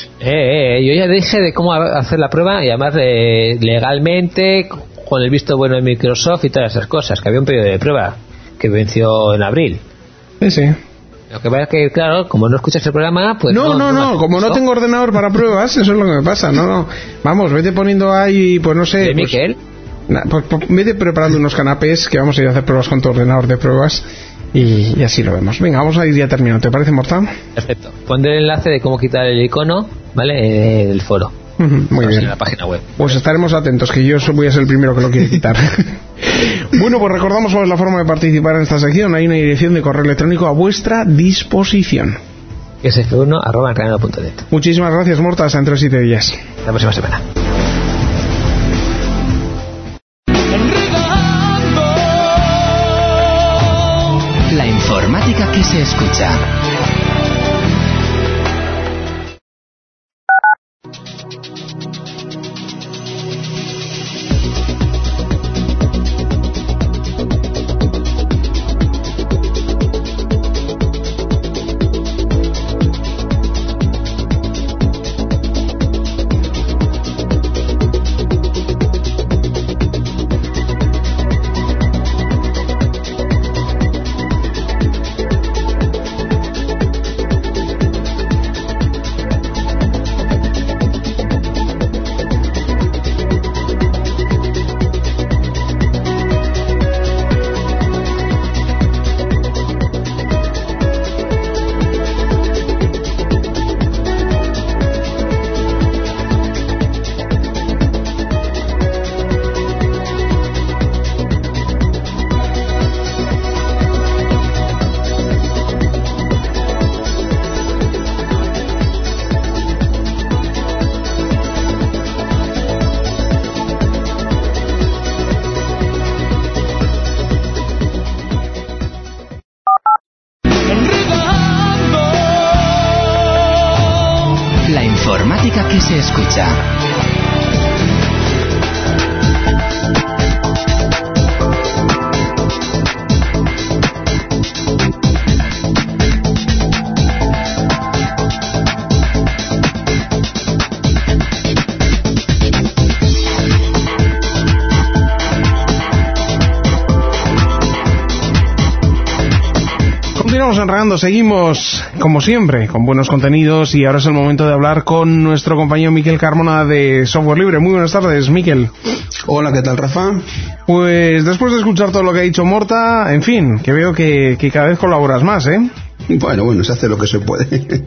Yo ya dije de cómo hacer la prueba y además legalmente, con el visto bueno de Microsoft y todas esas cosas, que había un periodo de prueba que venció en abril. Sí. Lo que pasa es que, claro, como no escuchas el programa, pues no, como no tengo ordenador para pruebas, eso es lo que me pasa. No. Vamos, vete poniendo ahí, pues no sé... ¿De Miquel? Pues vete preparando unos canapés que vamos a ir a hacer pruebas con tu ordenador de pruebas. Y así lo vemos. Venga, vamos a ir ya terminando. ¿Te parece, Mortal? Perfecto. Pondré el enlace de cómo quitar el icono, ¿vale? Del foro. Muy bien. En la página web. Pues estaremos atentos, que yo voy a ser el primero que lo quiere quitar. Bueno, pues recordamos cuál es la forma de participar en esta sección. Hay una dirección de correo electrónico a vuestra disposición. sf1@enredando.net. Muchísimas gracias, Morta. Hasta dentro de 7 días. La próxima semana. La informática que se escucha. La informática que se escucha. Continuamos enredando, seguimos como siempre con buenos contenidos y ahora es el momento de hablar con nuestro compañero Miquel Carmona de Software Libre. Muy buenas tardes, Miquel. Hola, ¿qué tal, Rafa? Pues después de escuchar todo lo que ha dicho Morta, en fin, que veo que cada vez colaboras más, ¿eh? Bueno, se hace lo que se puede.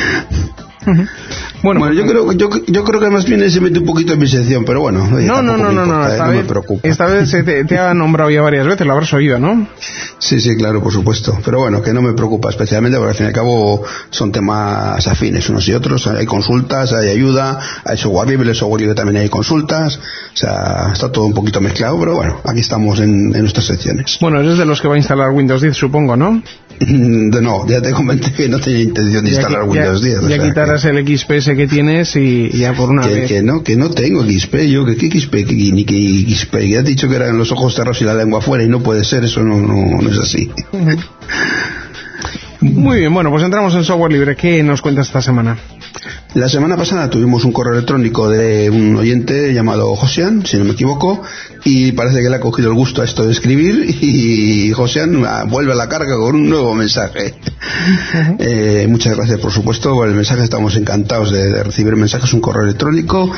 Bueno, yo creo que más bien se mete un poquito en mi sección, pero bueno. No, me preocupa. Esta vez te ha nombrado ya varias veces, lo habrás oído, ¿no? Sí, claro, por supuesto. Pero bueno, que no me preocupa especialmente porque al fin y al cabo son temas afines unos y otros. Hay consultas, hay ayuda, hay software libre también hay consultas. O sea, está todo un poquito mezclado, pero bueno, aquí estamos en nuestras secciones. Bueno, eres de los que va a instalar Windows 10, supongo, ¿no? No, ya te comenté que no tenía intención de instalar Windows 10. Ya quitarás el XPS que tienes y ya por una vez. Que no tengo XP, ¿qué XP? Ni que XP, ya te he dicho que eran los ojos cerrados y la lengua afuera y no puede ser, eso no es así. Muy bien, bueno, pues entramos en Software Libre. ¿Qué nos cuentas esta semana? La semana pasada tuvimos un correo electrónico de un oyente llamado Josian, si no me equivoco, y parece que le ha cogido el gusto a esto de escribir y Josian vuelve a la carga con un nuevo mensaje. Muchas gracias, por supuesto, por el mensaje. Estamos encantados de recibir mensajes, un correo electrónico.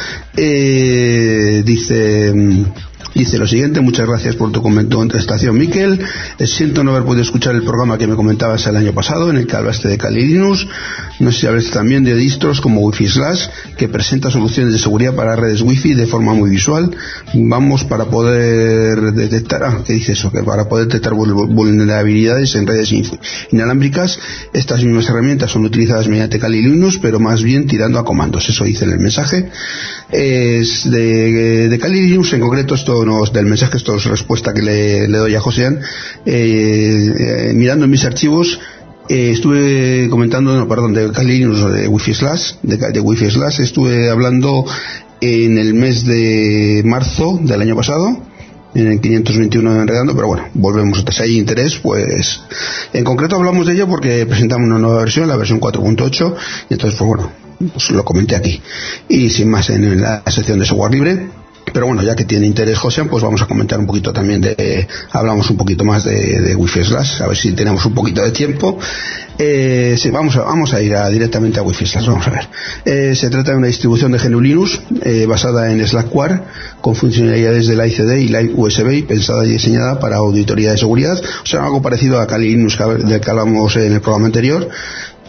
Dice lo siguiente: muchas gracias por tu contestación, Miquel. Siento no haber podido escuchar el programa que me comentabas el año pasado, en el que hablaste de Kali Linux. No sé si hablaste también de distros como Wi-Fi Slash, que presenta soluciones de seguridad para redes Wi-Fi de forma muy visual. Vamos, para poder detectar, ¿qué dice eso? Que para poder detectar vulnerabilidades en redes inalámbricas. Estas mismas herramientas son utilizadas mediante Kali Linux, pero más bien tirando a comandos. Eso dice en el mensaje. Es de Kali Linux, en concreto del mensaje, esto es respuesta que le doy a Josean. Mirando en mis archivos, estuve comentando, de Kali Linux, de Wi-Fi Slash, estuve hablando en el mes de marzo del año pasado, en el 521 de Enredando, pero bueno, volvemos. Si hay interés, pues en concreto hablamos de ello porque presentamos una nueva versión, la versión 4.8, y entonces pues bueno, pues lo comenté aquí. Y sin más, en la sección de software libre. Pero bueno, ya que tiene interés José, pues vamos a comentar un poquito también hablamos un poquito más de Wi-Fi Slash, a ver si tenemos un poquito de tiempo. Sí, vamos a ir directamente a Wi-Fi Slash, vamos a ver. Se trata de una distribución de GNU Linux basada en Slackware, con funcionalidades de la ICD y la USB, pensada y diseñada para auditoría de seguridad. O sea, algo parecido a Kali Linux del que hablamos en el programa anterior.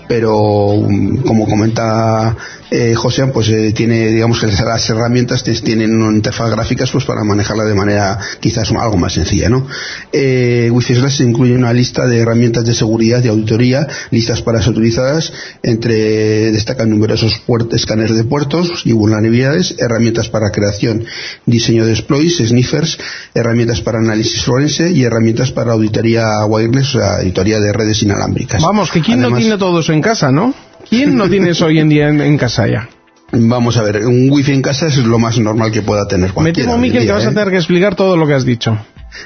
pero como comenta José, pues tiene, digamos que las herramientas tienen una interfaz gráficas pues para manejarla de manera quizás algo más sencilla, ¿no? Wi-Fi Slash incluye una lista de herramientas de seguridad y auditoría listas para ser utilizadas. Destacan numerosos escáneres de puertos y vulnerabilidades, herramientas para creación, diseño de exploits, sniffers, herramientas para análisis forense y herramientas para auditoría wireless, o sea, auditoría de redes inalámbricas. Vamos, que quién no tiene todo eso en casa, ¿no? ¿Quién no tiene eso hoy en día en casa ya? Vamos a ver, un wifi en casa es lo más normal que pueda tener cualquiera. Me temo, Miquel, que vas a tener que explicar todo lo que has dicho.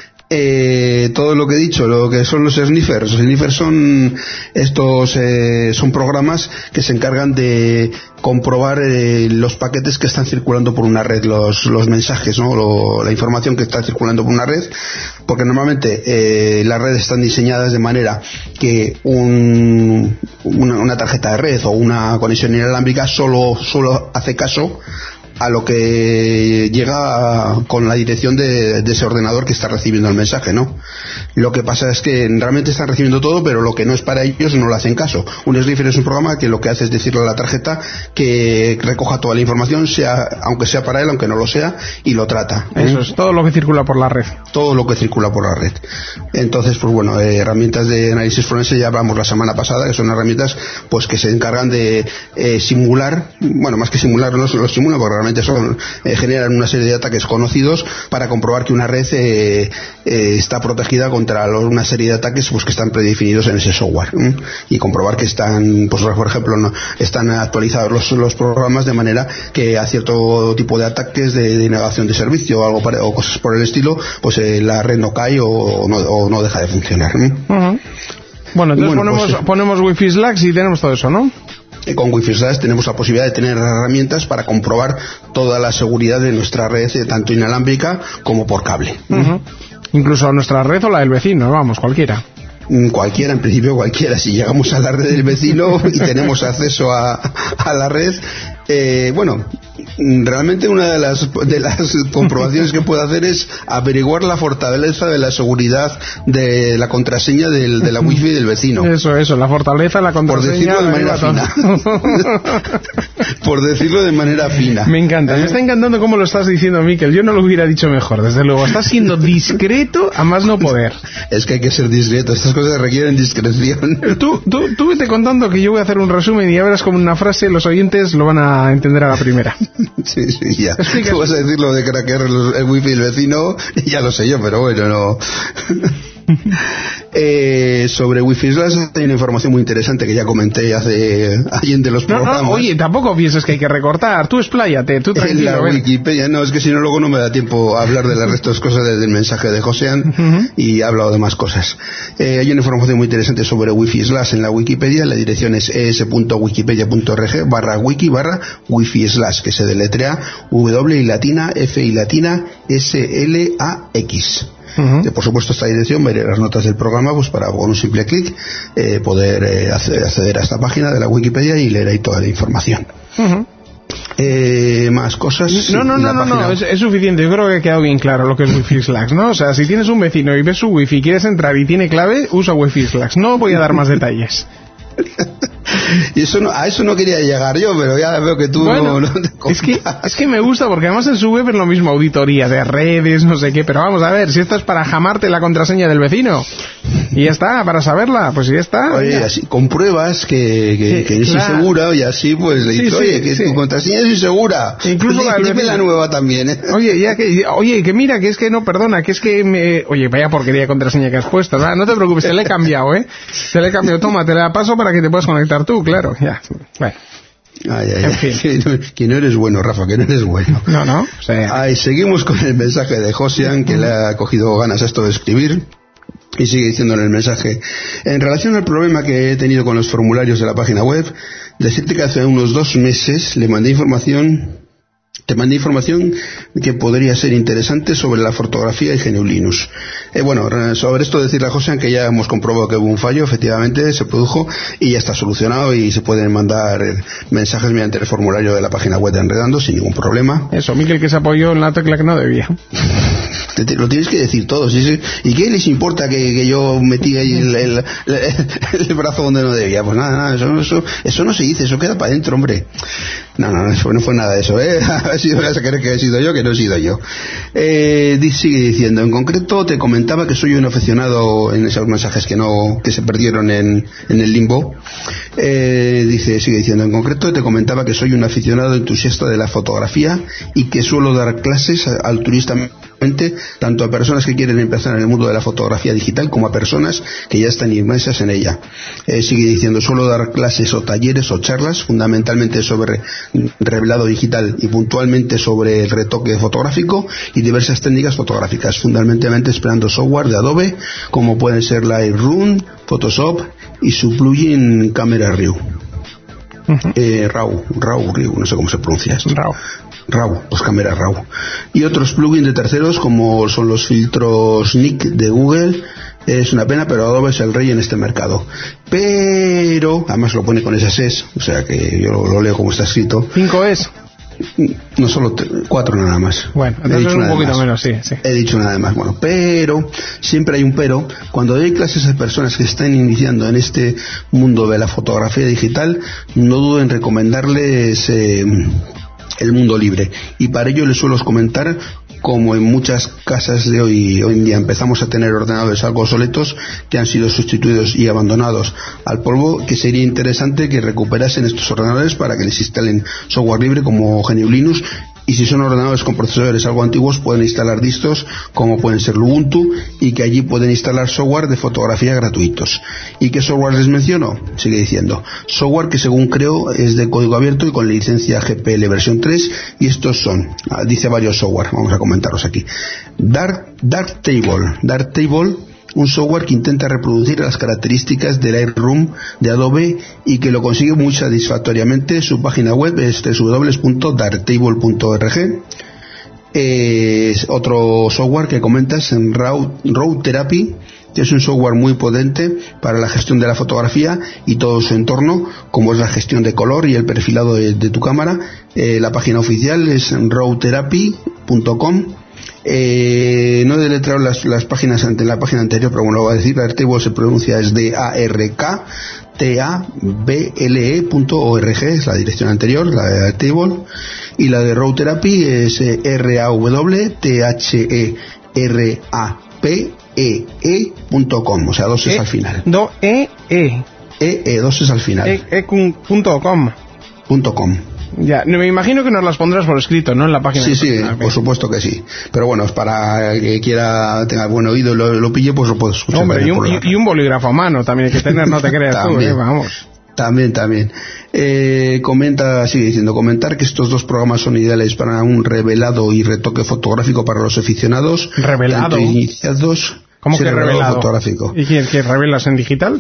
Todo lo que he dicho, lo que son los sniffers. Los sniffers son son programas que se encargan de comprobar los paquetes que están circulando por una red, los mensajes, ¿no? La información que está circulando por una red, porque normalmente las redes están diseñadas de manera que una tarjeta de red o una conexión inalámbrica solo hace caso a lo que llega con la dirección de ese ordenador que está recibiendo el mensaje, ¿no? Lo que pasa es que realmente están recibiendo todo, pero lo que no es para ellos no le hacen caso. Un sniffer es un programa que lo que hace es decirle a la tarjeta que recoja toda la información, aunque sea para él, aunque no lo sea, y lo trata. Eso es todo lo que circula por la red. Todo lo que circula por la red. Entonces, pues bueno, herramientas de análisis forense ya hablamos la semana pasada, que son herramientas pues que se encargan de simular, bueno, más que simular, no se lo simulan, porque realmente generan una serie de ataques conocidos para comprobar que una red está protegida contra una serie de ataques pues que están predefinidos en ese software, y comprobar que están, pues por ejemplo, están actualizados los programas de manera que a cierto tipo de ataques de denegación de servicio o cosas por el estilo, pues la red no cae o no deja de funcionar. Uh-huh. Bueno, entonces ponemos Wi-Fi Slack y tenemos todo eso, ¿no? Con Wi-Fi Slash tenemos la posibilidad de tener herramientas para comprobar toda la seguridad de nuestra red, tanto inalámbrica como por cable. Uh-huh. Incluso nuestra red o la del vecino, vamos, cualquiera. Cualquiera, en principio cualquiera. Si llegamos a la red del vecino y tenemos acceso a la red, bueno, realmente una de las comprobaciones que puedo hacer es averiguar la fortaleza de la seguridad de la contraseña de la wifi del vecino. Eso, la fortaleza de la contraseña. Por decirlo de manera fina. Por decirlo de manera fina. Me encanta, me está encantando cómo lo estás diciendo, Miquel. Yo no lo hubiera dicho mejor, desde luego. Estás siendo discreto a más no poder. Es que hay que ser discreto, estas cosas requieren discreción. Tú vete contando que yo voy a hacer un resumen y ya verás como una frase los oyentes lo van a entender a la primera. Sí, ya. Tú vas a decir lo de craquear el wifi del vecino, ya lo sé yo, pero bueno, no. Sobre Wi-Fi Slash hay una información muy interesante que ya comenté ahí entre los programas. No, oye, tampoco pienses que hay que recortar. Tú expláyate, tú tranquilo. En la Wikipedia, no, es que si no luego no me da tiempo a hablar de las restos cosas del mensaje de Josean. Uh-huh. Y he hablado de más cosas. Hay una información muy interesante sobre Wi-Fi Slash en la Wikipedia. La dirección es es.wikipedia.org/wiki/Wi-Fi Slash, que se deletrea W y latina F y latina SLAX. Uh-huh. Por supuesto, esta dirección va a ir en las notas del programa, pues para con un simple clic poder acceder a esta página de la Wikipedia y leer ahí toda la información. Uh-huh. Más cosas. No, es suficiente. Yo creo que ha quedado bien claro lo que es Wi-Fi Slack, ¿no? O sea, si tienes un vecino y ves su Wi-Fi y quieres entrar y tiene clave, usa Wi-Fi Slack. No voy a dar más detalles. Y a eso no quería llegar yo, pero ya veo que tú no te compras. Es que me gusta, porque además en su web es lo mismo, auditoría de redes, no sé qué, pero vamos a ver, si esto es para jamarte la contraseña del vecino, y ya está, para saberla, pues ya está. Oye, así compruebas que es insegura, y así pues le dices, tu contraseña es insegura. Incluso dime la nueva también, ¿eh? Oye, que mira, que es que no, perdona, que es que oye, vaya porquería de contraseña que has puesto, ¿verdad? No te preocupes, te la he cambiado, toma, te la paso para que te puedas conectar tú, claro, ya, bueno. En fin. Que no eres bueno, Rafa, que no eres bueno. No, o sea... seguimos con el mensaje de Josean, que le ha cogido ganas a esto de escribir. Y sigue diciendo en el mensaje: en relación al problema que he tenido con los formularios de la página web, decirte que hace unos 2 meses te mandé información que podría ser interesante sobre la fotografía y GNU Linux. Sobre esto decirle a José que ya hemos comprobado que hubo un fallo, efectivamente se produjo y ya está solucionado y se pueden mandar mensajes mediante el formulario de la página web de Enredando sin ningún problema. Eso, Miquel, que se apoyó en la tecla que no debía. Lo tienes que decir todos. ¿Y qué les importa que yo metí ahí el brazo donde no debía? Pues nada, eso no se dice, eso queda para adentro, hombre. No, eso no fue nada de eso, ¿eh? Si vas a creer que he sido yo, que no he sido yo. Sigue diciendo, en concreto te comentaba que soy un aficionado, en esos mensajes que se perdieron en el limbo. Sigue diciendo, en concreto te comentaba que soy un aficionado entusiasta de la fotografía y que suelo dar clases altruistamente tanto a personas que quieren empezar en el mundo de la fotografía digital como a personas que ya están inmersas en ella. Sigue diciendo, suelo dar clases o talleres o charlas fundamentalmente sobre revelado digital y puntualmente sobre el retoque fotográfico y diversas técnicas fotográficas, fundamentalmente esperando software de Adobe como pueden ser Lightroom, Photoshop y su plugin Camera Raw. Raw, no sé cómo se pronuncia esto. RAW, pues Camera RAW. Y otros plugins de terceros como son los filtros Nik de Google. Es una pena, pero Adobe es el rey en este mercado. Pero, además lo pone con esas es, o sea que yo lo leo como está escrito. 5 es. No, solo 4 nada más. Bueno, entonces un poquito menos, sí. He dicho nada más. Bueno, pero, siempre hay un pero. Cuando doy clases a personas que están iniciando en este mundo de la fotografía digital, no dudo en recomendarles el mundo libre. Y para ello les suelo comentar, como en muchas casas de hoy en día empezamos a tener ordenadores algo obsoletos que han sido sustituidos y abandonados al polvo, que sería interesante que recuperasen estos ordenadores para que les instalen software libre como GNU Linux, y si son ordenadores con procesadores algo antiguos pueden instalar distros como pueden ser Ubuntu, y que allí pueden instalar software de fotografía gratuitos. ¿Y qué software les menciono? Sigue diciendo, software que según creo es de código abierto y con licencia GPL versión 3, y estos son, dice varios software, vamos a comentarlos aquí. Darktable, un software que intenta reproducir las características del Lightroom de Adobe y que lo consigue muy satisfactoriamente. Su página web es www.darktable.org. Otro software que comentas en Raw Therapy, que es un software muy potente para la gestión de la fotografía y todo su entorno, como es la gestión de color y el perfilado de tu cámara. La página oficial es rawtherapy.com. No he deletrado las páginas ante la página anterior, pero bueno, lo voy a decir. Darktable se pronuncia es DARKTABLE.org, es la dirección anterior, la de Darktable, y la de Raw Therapy es RAWTHERAPEE.com, o sea, dos es al final. Dos es al final. .com. Ya, me imagino que nos las pondrás por escrito, ¿no? En la página. Sí, por supuesto que sí. Pero bueno, es para el que tenga buen oído y lo pille, pues lo puedo escuchar. Hombre, y un bolígrafo a mano también hay que tener, no te creas también, tú, vamos. También. Sigue diciendo, comentar que estos dos programas son ideales para un revelado y retoque fotográfico para los aficionados. ¿Revelado? Iniciados. ¿Cómo que revelado? Fotográfico. ¿Y qué revelas en digital?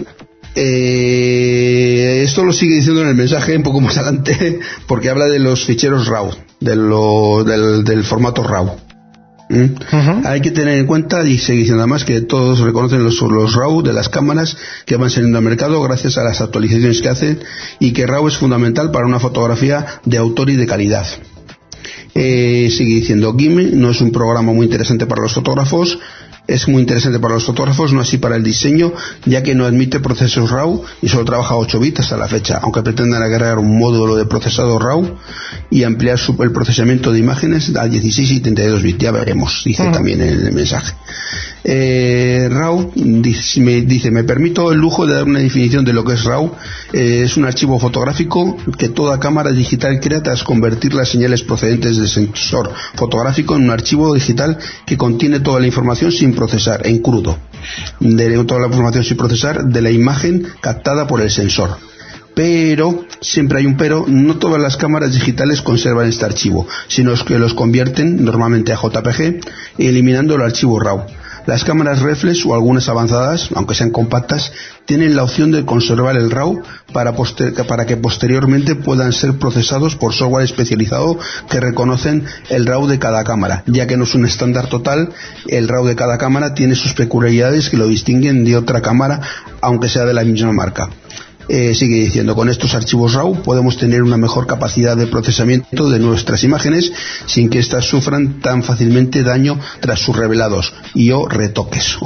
Esto lo sigue diciendo en el mensaje un poco más adelante, porque habla de los ficheros RAW, del formato RAW. Hay que tener en cuenta, y sigue diciendo además, que todos reconocen los RAW de las cámaras que van saliendo al mercado gracias a las actualizaciones que hacen, y que RAW es fundamental para una fotografía de autor y de calidad. Sigue diciendo, GIMP no es un programa muy interesante para los fotógrafos. Es muy interesante para los fotógrafos, no así para el diseño, ya que no admite procesos RAW y solo trabaja a 8 bits hasta la fecha, aunque pretendan agregar un módulo de procesado RAW y ampliar el procesamiento de imágenes a 16 y 32 bits. Ya veremos, dice también en el mensaje. RAW dice, me permito el lujo de dar una definición de lo que es RAW. Es un archivo fotográfico que toda cámara digital crea tras convertir las señales procedentes del sensor fotográfico en un archivo digital que contiene toda la información sin procesar, en crudo, toda la información sin procesar de la imagen captada por el sensor. Pero, siempre hay un pero, no todas las cámaras digitales conservan este archivo, sino que los convierten normalmente a JPG, eliminando el archivo RAW. Las cámaras reflex o algunas avanzadas, aunque sean compactas, tienen la opción de conservar el RAW para que posteriormente puedan ser procesados por software especializado que reconocen el RAW de cada cámara, ya que no es un estándar total. El RAW de cada cámara tiene sus peculiaridades que lo distinguen de otra cámara, aunque sea de la misma marca. Sigue diciendo, con estos archivos RAW podemos tener una mejor capacidad de procesamiento de nuestras imágenes sin que éstas sufran tan fácilmente daño tras sus revelados o retoques.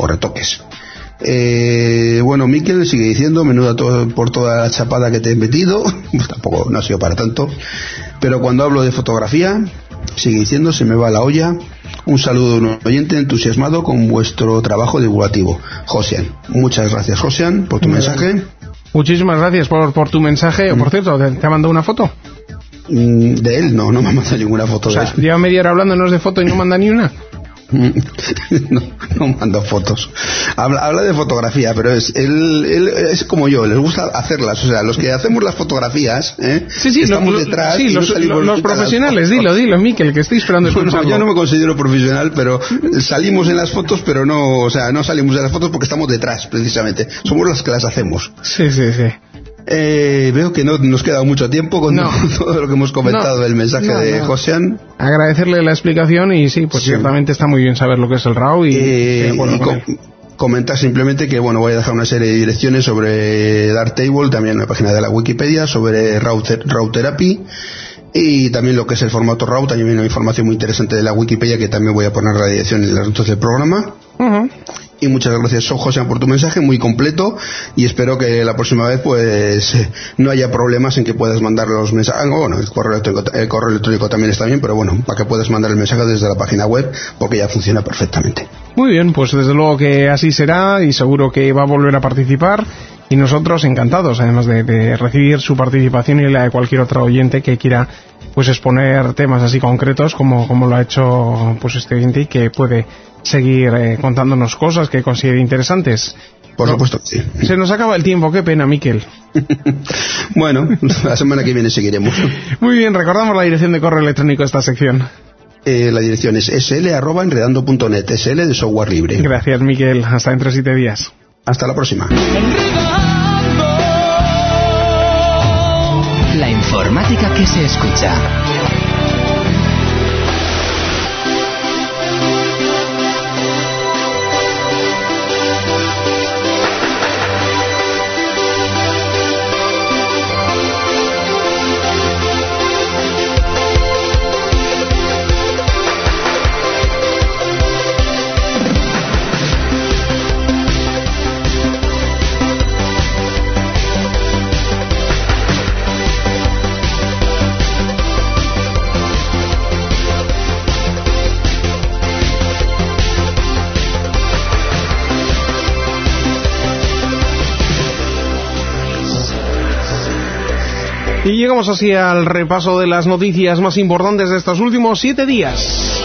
Bueno, Miquel sigue diciendo, menuda por toda la chapada que te he metido. Pues tampoco no ha sido para tanto, pero cuando hablo de fotografía, sigue diciendo, se me va la olla. Un saludo de un oyente entusiasmado con vuestro trabajo divulgativo, Josian. Muchas gracias, Josian, por tu mensaje. Muchísimas gracias por tu mensaje. Por cierto, ¿te ha mandado una foto? De él no me ha mandado ninguna foto. O sea, lleva media hora hablándonos de foto y no manda ni una. No mando fotos. Habla de fotografía, pero él es como yo, les gusta hacerlas. O sea, los que hacemos las fotografías, estamos detrás. Sí, los profesionales. Dilo, Miquel, que estoy esperando escucharlo. Bueno, yo no me considero profesional, pero salimos en las fotos, pero no salimos en las fotos porque estamos detrás, precisamente. Somos los que las hacemos. Sí. Veo que no nos queda mucho tiempo con todo lo que hemos comentado del mensaje de Josean. Agradecerle la explicación y ciertamente está muy bien saber lo que es el RAW comentar simplemente que voy a dejar una serie de direcciones sobre Darktable, también en la página de la Wikipedia, sobre RAW Therapy, y también lo que es el formato RAW. También hay una información muy interesante de la Wikipedia que también voy a poner la dirección en las notas del programa. Y muchas gracias, José, por tu mensaje muy completo, y espero que la próxima vez pues no haya problemas en que puedas mandar los mensajes. Bueno, el correo electrónico también está bien, pero bueno, para que puedas mandar el mensaje desde la página web, porque ya funciona perfectamente. Muy bien, pues desde luego que así será, y seguro que va a volver a participar, y nosotros encantados además de recibir su participación y la de cualquier otro oyente que quiera pues exponer temas así concretos como lo ha hecho pues este oyente, y que puede seguir contándonos cosas que considere interesantes. Por supuesto que sí. Se nos acaba el tiempo, qué pena, Miquel. Bueno, la semana que viene seguiremos. Muy bien, recordamos la dirección de correo electrónico de esta sección. La dirección es sl@enredando.net, SL de software libre. Gracias, Miquel. Hasta dentro de 7 días. Hasta la próxima. La informática que se escucha. Y llegamos así al repaso de las noticias más importantes de estos últimos 7 días.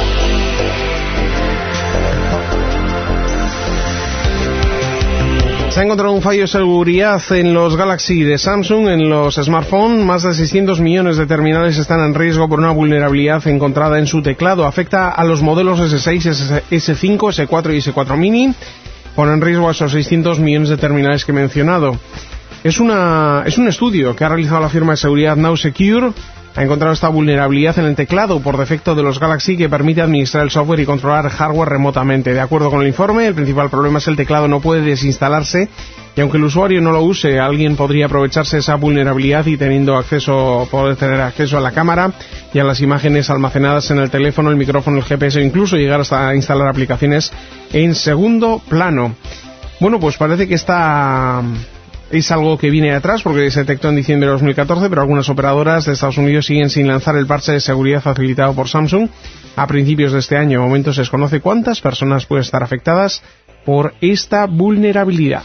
Se ha encontrado un fallo de seguridad en los Galaxy de Samsung, en los smartphones. Más de 600 millones de terminales están en riesgo por una vulnerabilidad encontrada en su teclado. Afecta a los modelos S6, S5, S4 y S4 Mini. Pone en riesgo a esos 600 millones de terminales que he mencionado. Es un estudio que ha realizado la firma de seguridad Now Secure. Ha encontrado esta vulnerabilidad en el teclado por defecto de los Galaxy, que permite administrar el software y controlar hardware remotamente. De acuerdo con el informe, el principal problema es que el teclado no puede desinstalarse, y aunque el usuario no lo use, alguien podría aprovecharse de esa vulnerabilidad y poder tener acceso a la cámara y a las imágenes almacenadas en el teléfono, el micrófono, el GPS, o incluso llegar hasta instalar aplicaciones en segundo plano. Bueno, pues parece que es algo que viene de atrás, porque se detectó en diciembre de 2014, pero algunas operadoras de Estados Unidos siguen sin lanzar el parche de seguridad facilitado por Samsung a principios de este año. De momento se desconoce cuántas personas pueden estar afectadas por esta vulnerabilidad.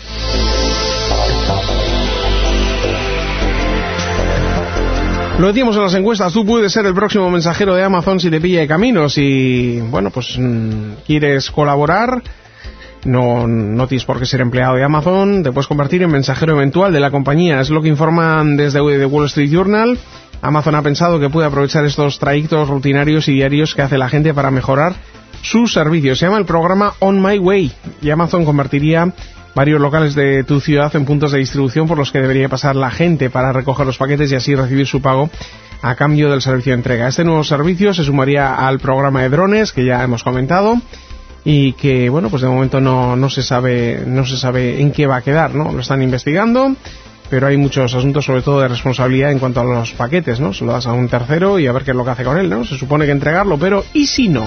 Lo decíamos en las encuestas, tú puedes ser el próximo mensajero de Amazon si te pilla de caminos, y bueno, pues quieres colaborar. No tienes por qué ser empleado de Amazon, te puedes convertir en mensajero eventual de la compañía. Es lo que informan desde The Wall Street Journal. Amazon ha pensado que puede aprovechar estos trayectos rutinarios y diarios que hace la gente para mejorar sus servicios. Se llama el programa On My Way, y Amazon convertiría varios locales de tu ciudad en puntos de distribución por los que debería pasar la gente para recoger los paquetes y así recibir su pago a cambio del servicio de entrega. Este nuevo servicio se sumaría al programa de drones que ya hemos comentado, y que, bueno, pues de momento no se sabe en qué va a quedar, ¿no? Lo están investigando, pero hay muchos asuntos, sobre todo de responsabilidad en cuanto a los paquetes, ¿no? Se lo das a un tercero y a ver qué es lo que hace con él, ¿no? Se supone que entregarlo, pero ¿y si no?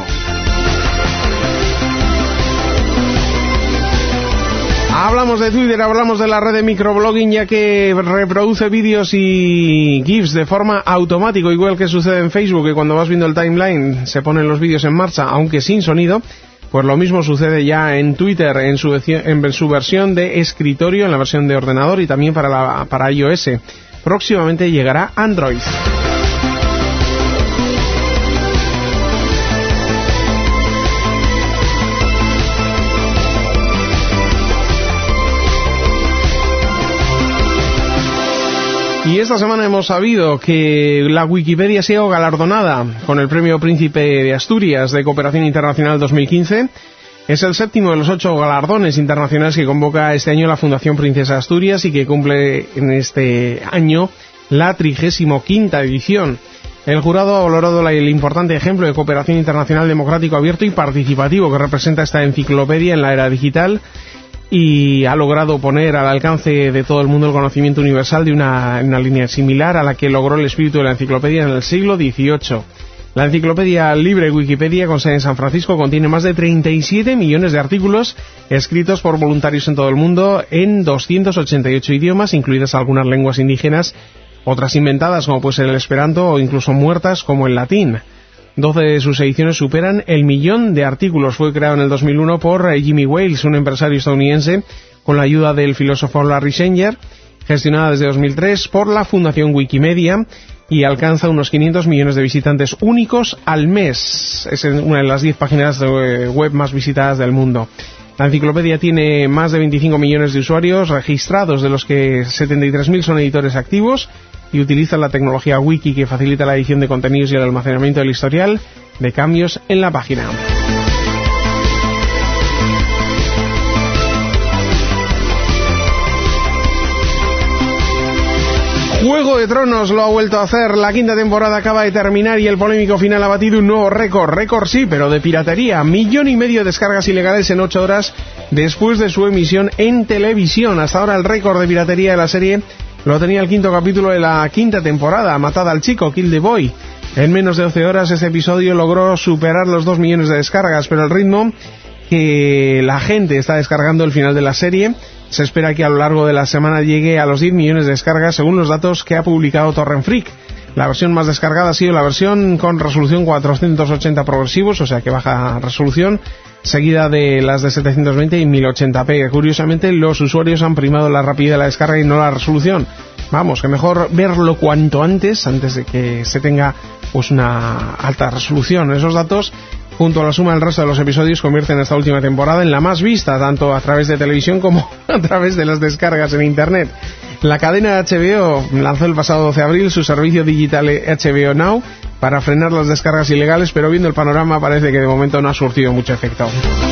Hablamos de Twitter, hablamos de la red de microblogging, ya que reproduce vídeos y GIFs de forma automática, igual que sucede en Facebook, que cuando vas viendo el timeline se ponen los vídeos en marcha, aunque sin sonido. Pues lo mismo sucede ya en Twitter, en su versión de escritorio, en la versión de ordenador y también para iOS. Próximamente llegará Android. Y esta semana hemos sabido que la Wikipedia ha sido galardonada con el Premio Príncipe de Asturias de Cooperación Internacional 2015. Es el 7º de los 8 galardones internacionales que convoca este año la Fundación Princesa Asturias y que cumple en este año la 35ª edición. El jurado ha valorado el importante ejemplo de cooperación internacional democrático, abierto y participativo que representa esta enciclopedia en la era digital, y ha logrado poner al alcance de todo el mundo el conocimiento universal de una línea similar a la que logró el espíritu de la enciclopedia en el siglo XVIII. La enciclopedia libre Wikipedia, con sede en San Francisco, contiene más de 37 millones de artículos escritos por voluntarios en todo el mundo en 288 idiomas, incluidas algunas lenguas indígenas, otras inventadas como puede ser el esperanto o incluso muertas como el latín. 12 de sus ediciones superan el 1.000.000 de artículos. Fue creado en el 2001 por Jimmy Wales, un empresario estadounidense, con la ayuda del filósofo Larry Sanger, gestionada desde 2003 por la Fundación Wikimedia, y alcanza unos 500 millones de visitantes únicos al mes. Es una de las 10 páginas web más visitadas del mundo. La enciclopedia tiene más de 25 millones de usuarios registrados, de los que 73.000 son editores activos, y utiliza la tecnología Wiki, que facilita la edición de contenidos y el almacenamiento del historial de cambios en la página. Juego de Tronos lo ha vuelto a hacer. La 5ª temporada acaba de terminar y el polémico final ha batido un nuevo récord sí, pero de piratería. 1,5 millones de descargas ilegales en 8 horas después de su emisión en televisión. Hasta ahora el récord de piratería de la serie lo tenía el 5º capítulo de la 5ª temporada, Matada al chico, Kill the Boy. En menos de 12 horas este episodio logró superar los 2 millones de descargas, pero el ritmo que la gente está descargando el final de la serie se espera que a lo largo de la semana llegue a los 10 millones de descargas, según los datos que ha publicado Torrent Freak. La versión más descargada ha sido la versión con resolución 480 progresivos, o sea que baja resolución, seguida de las de 720 y 1080p. Curiosamente, los usuarios han primado la rapidez de la descarga y no la resolución. Vamos, que mejor verlo cuanto antes de que se tenga pues una alta resolución. Esos datos, junto a la suma del resto de los episodios, convierten esta última temporada en la más vista, tanto a través de televisión como a través de las descargas en Internet. La cadena HBO lanzó el pasado 12 de abril su servicio digital HBO Now para frenar las descargas ilegales, pero viendo el panorama parece que de momento no ha surtido mucho efecto.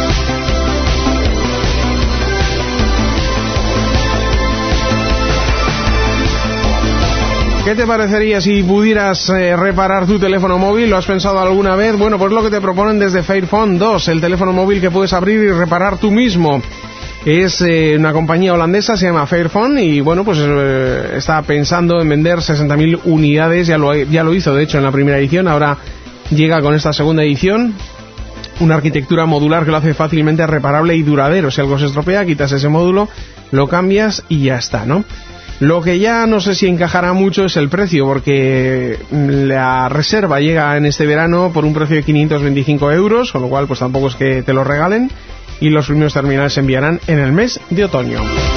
¿Qué te parecería si pudieras reparar tu teléfono móvil? ¿Lo has pensado alguna vez? Bueno, pues lo que te proponen desde Fairphone 2, el teléfono móvil que puedes abrir y reparar tú mismo. Es una compañía holandesa, se llama Fairphone, y bueno, pues está pensando en vender 60.000 unidades, ya lo hizo de hecho en la primera edición, ahora llega con esta segunda edición, una arquitectura modular que lo hace fácilmente reparable y duradero. Si algo se estropea, quitas ese módulo, lo cambias y ya está, ¿no? Lo que ya no sé si encajará mucho es el precio, porque la reserva llega en este verano por un precio de 525 euros, con lo cual pues tampoco es que te lo regalen, y los primeros terminales se enviarán en el mes de otoño.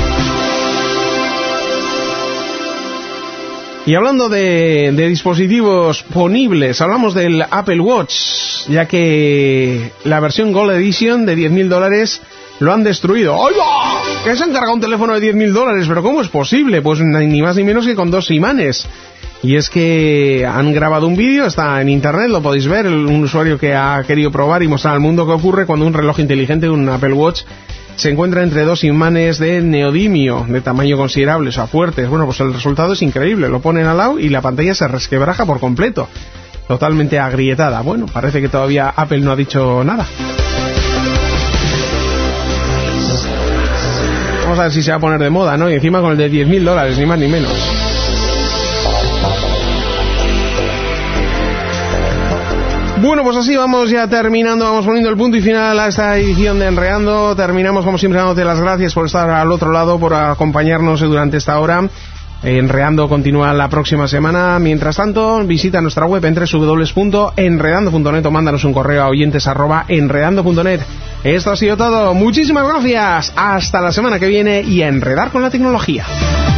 Y hablando de dispositivos ponibles, hablamos del Apple Watch, ya que la versión Gold Edition de $10.000 lo han destruido. ¡Oiga! ¿Que se han cargado un teléfono de $10.000? ¿Pero cómo es posible? Pues ni más ni menos que con 2 imanes. Y es que han grabado un vídeo, está en internet, lo podéis ver, un usuario que ha querido probar y mostrar al mundo qué ocurre cuando un reloj inteligente, un Apple Watch, se encuentra entre 2 imanes de neodimio de tamaño considerable, o sea, fuertes. Bueno, pues el resultado es increíble, lo ponen al lado y la pantalla se resquebraja por completo, totalmente agrietada. Bueno, parece que todavía Apple no ha dicho nada. Vamos a ver si se va a poner de moda, ¿no? Y encima con el de $10.000, ni más ni menos. Bueno, pues así vamos ya terminando, vamos poniendo el punto y final a esta edición de Enredando. Terminamos como siempre dándote las gracias por estar al otro lado, por acompañarnos durante esta hora. Enredando continúa la próxima semana. Mientras tanto, visita nuestra web en www.enredando.net o mándanos un correo a oyentes@enredando.net. Esto ha sido todo. Muchísimas gracias. Hasta la semana que viene y a enredar con la tecnología.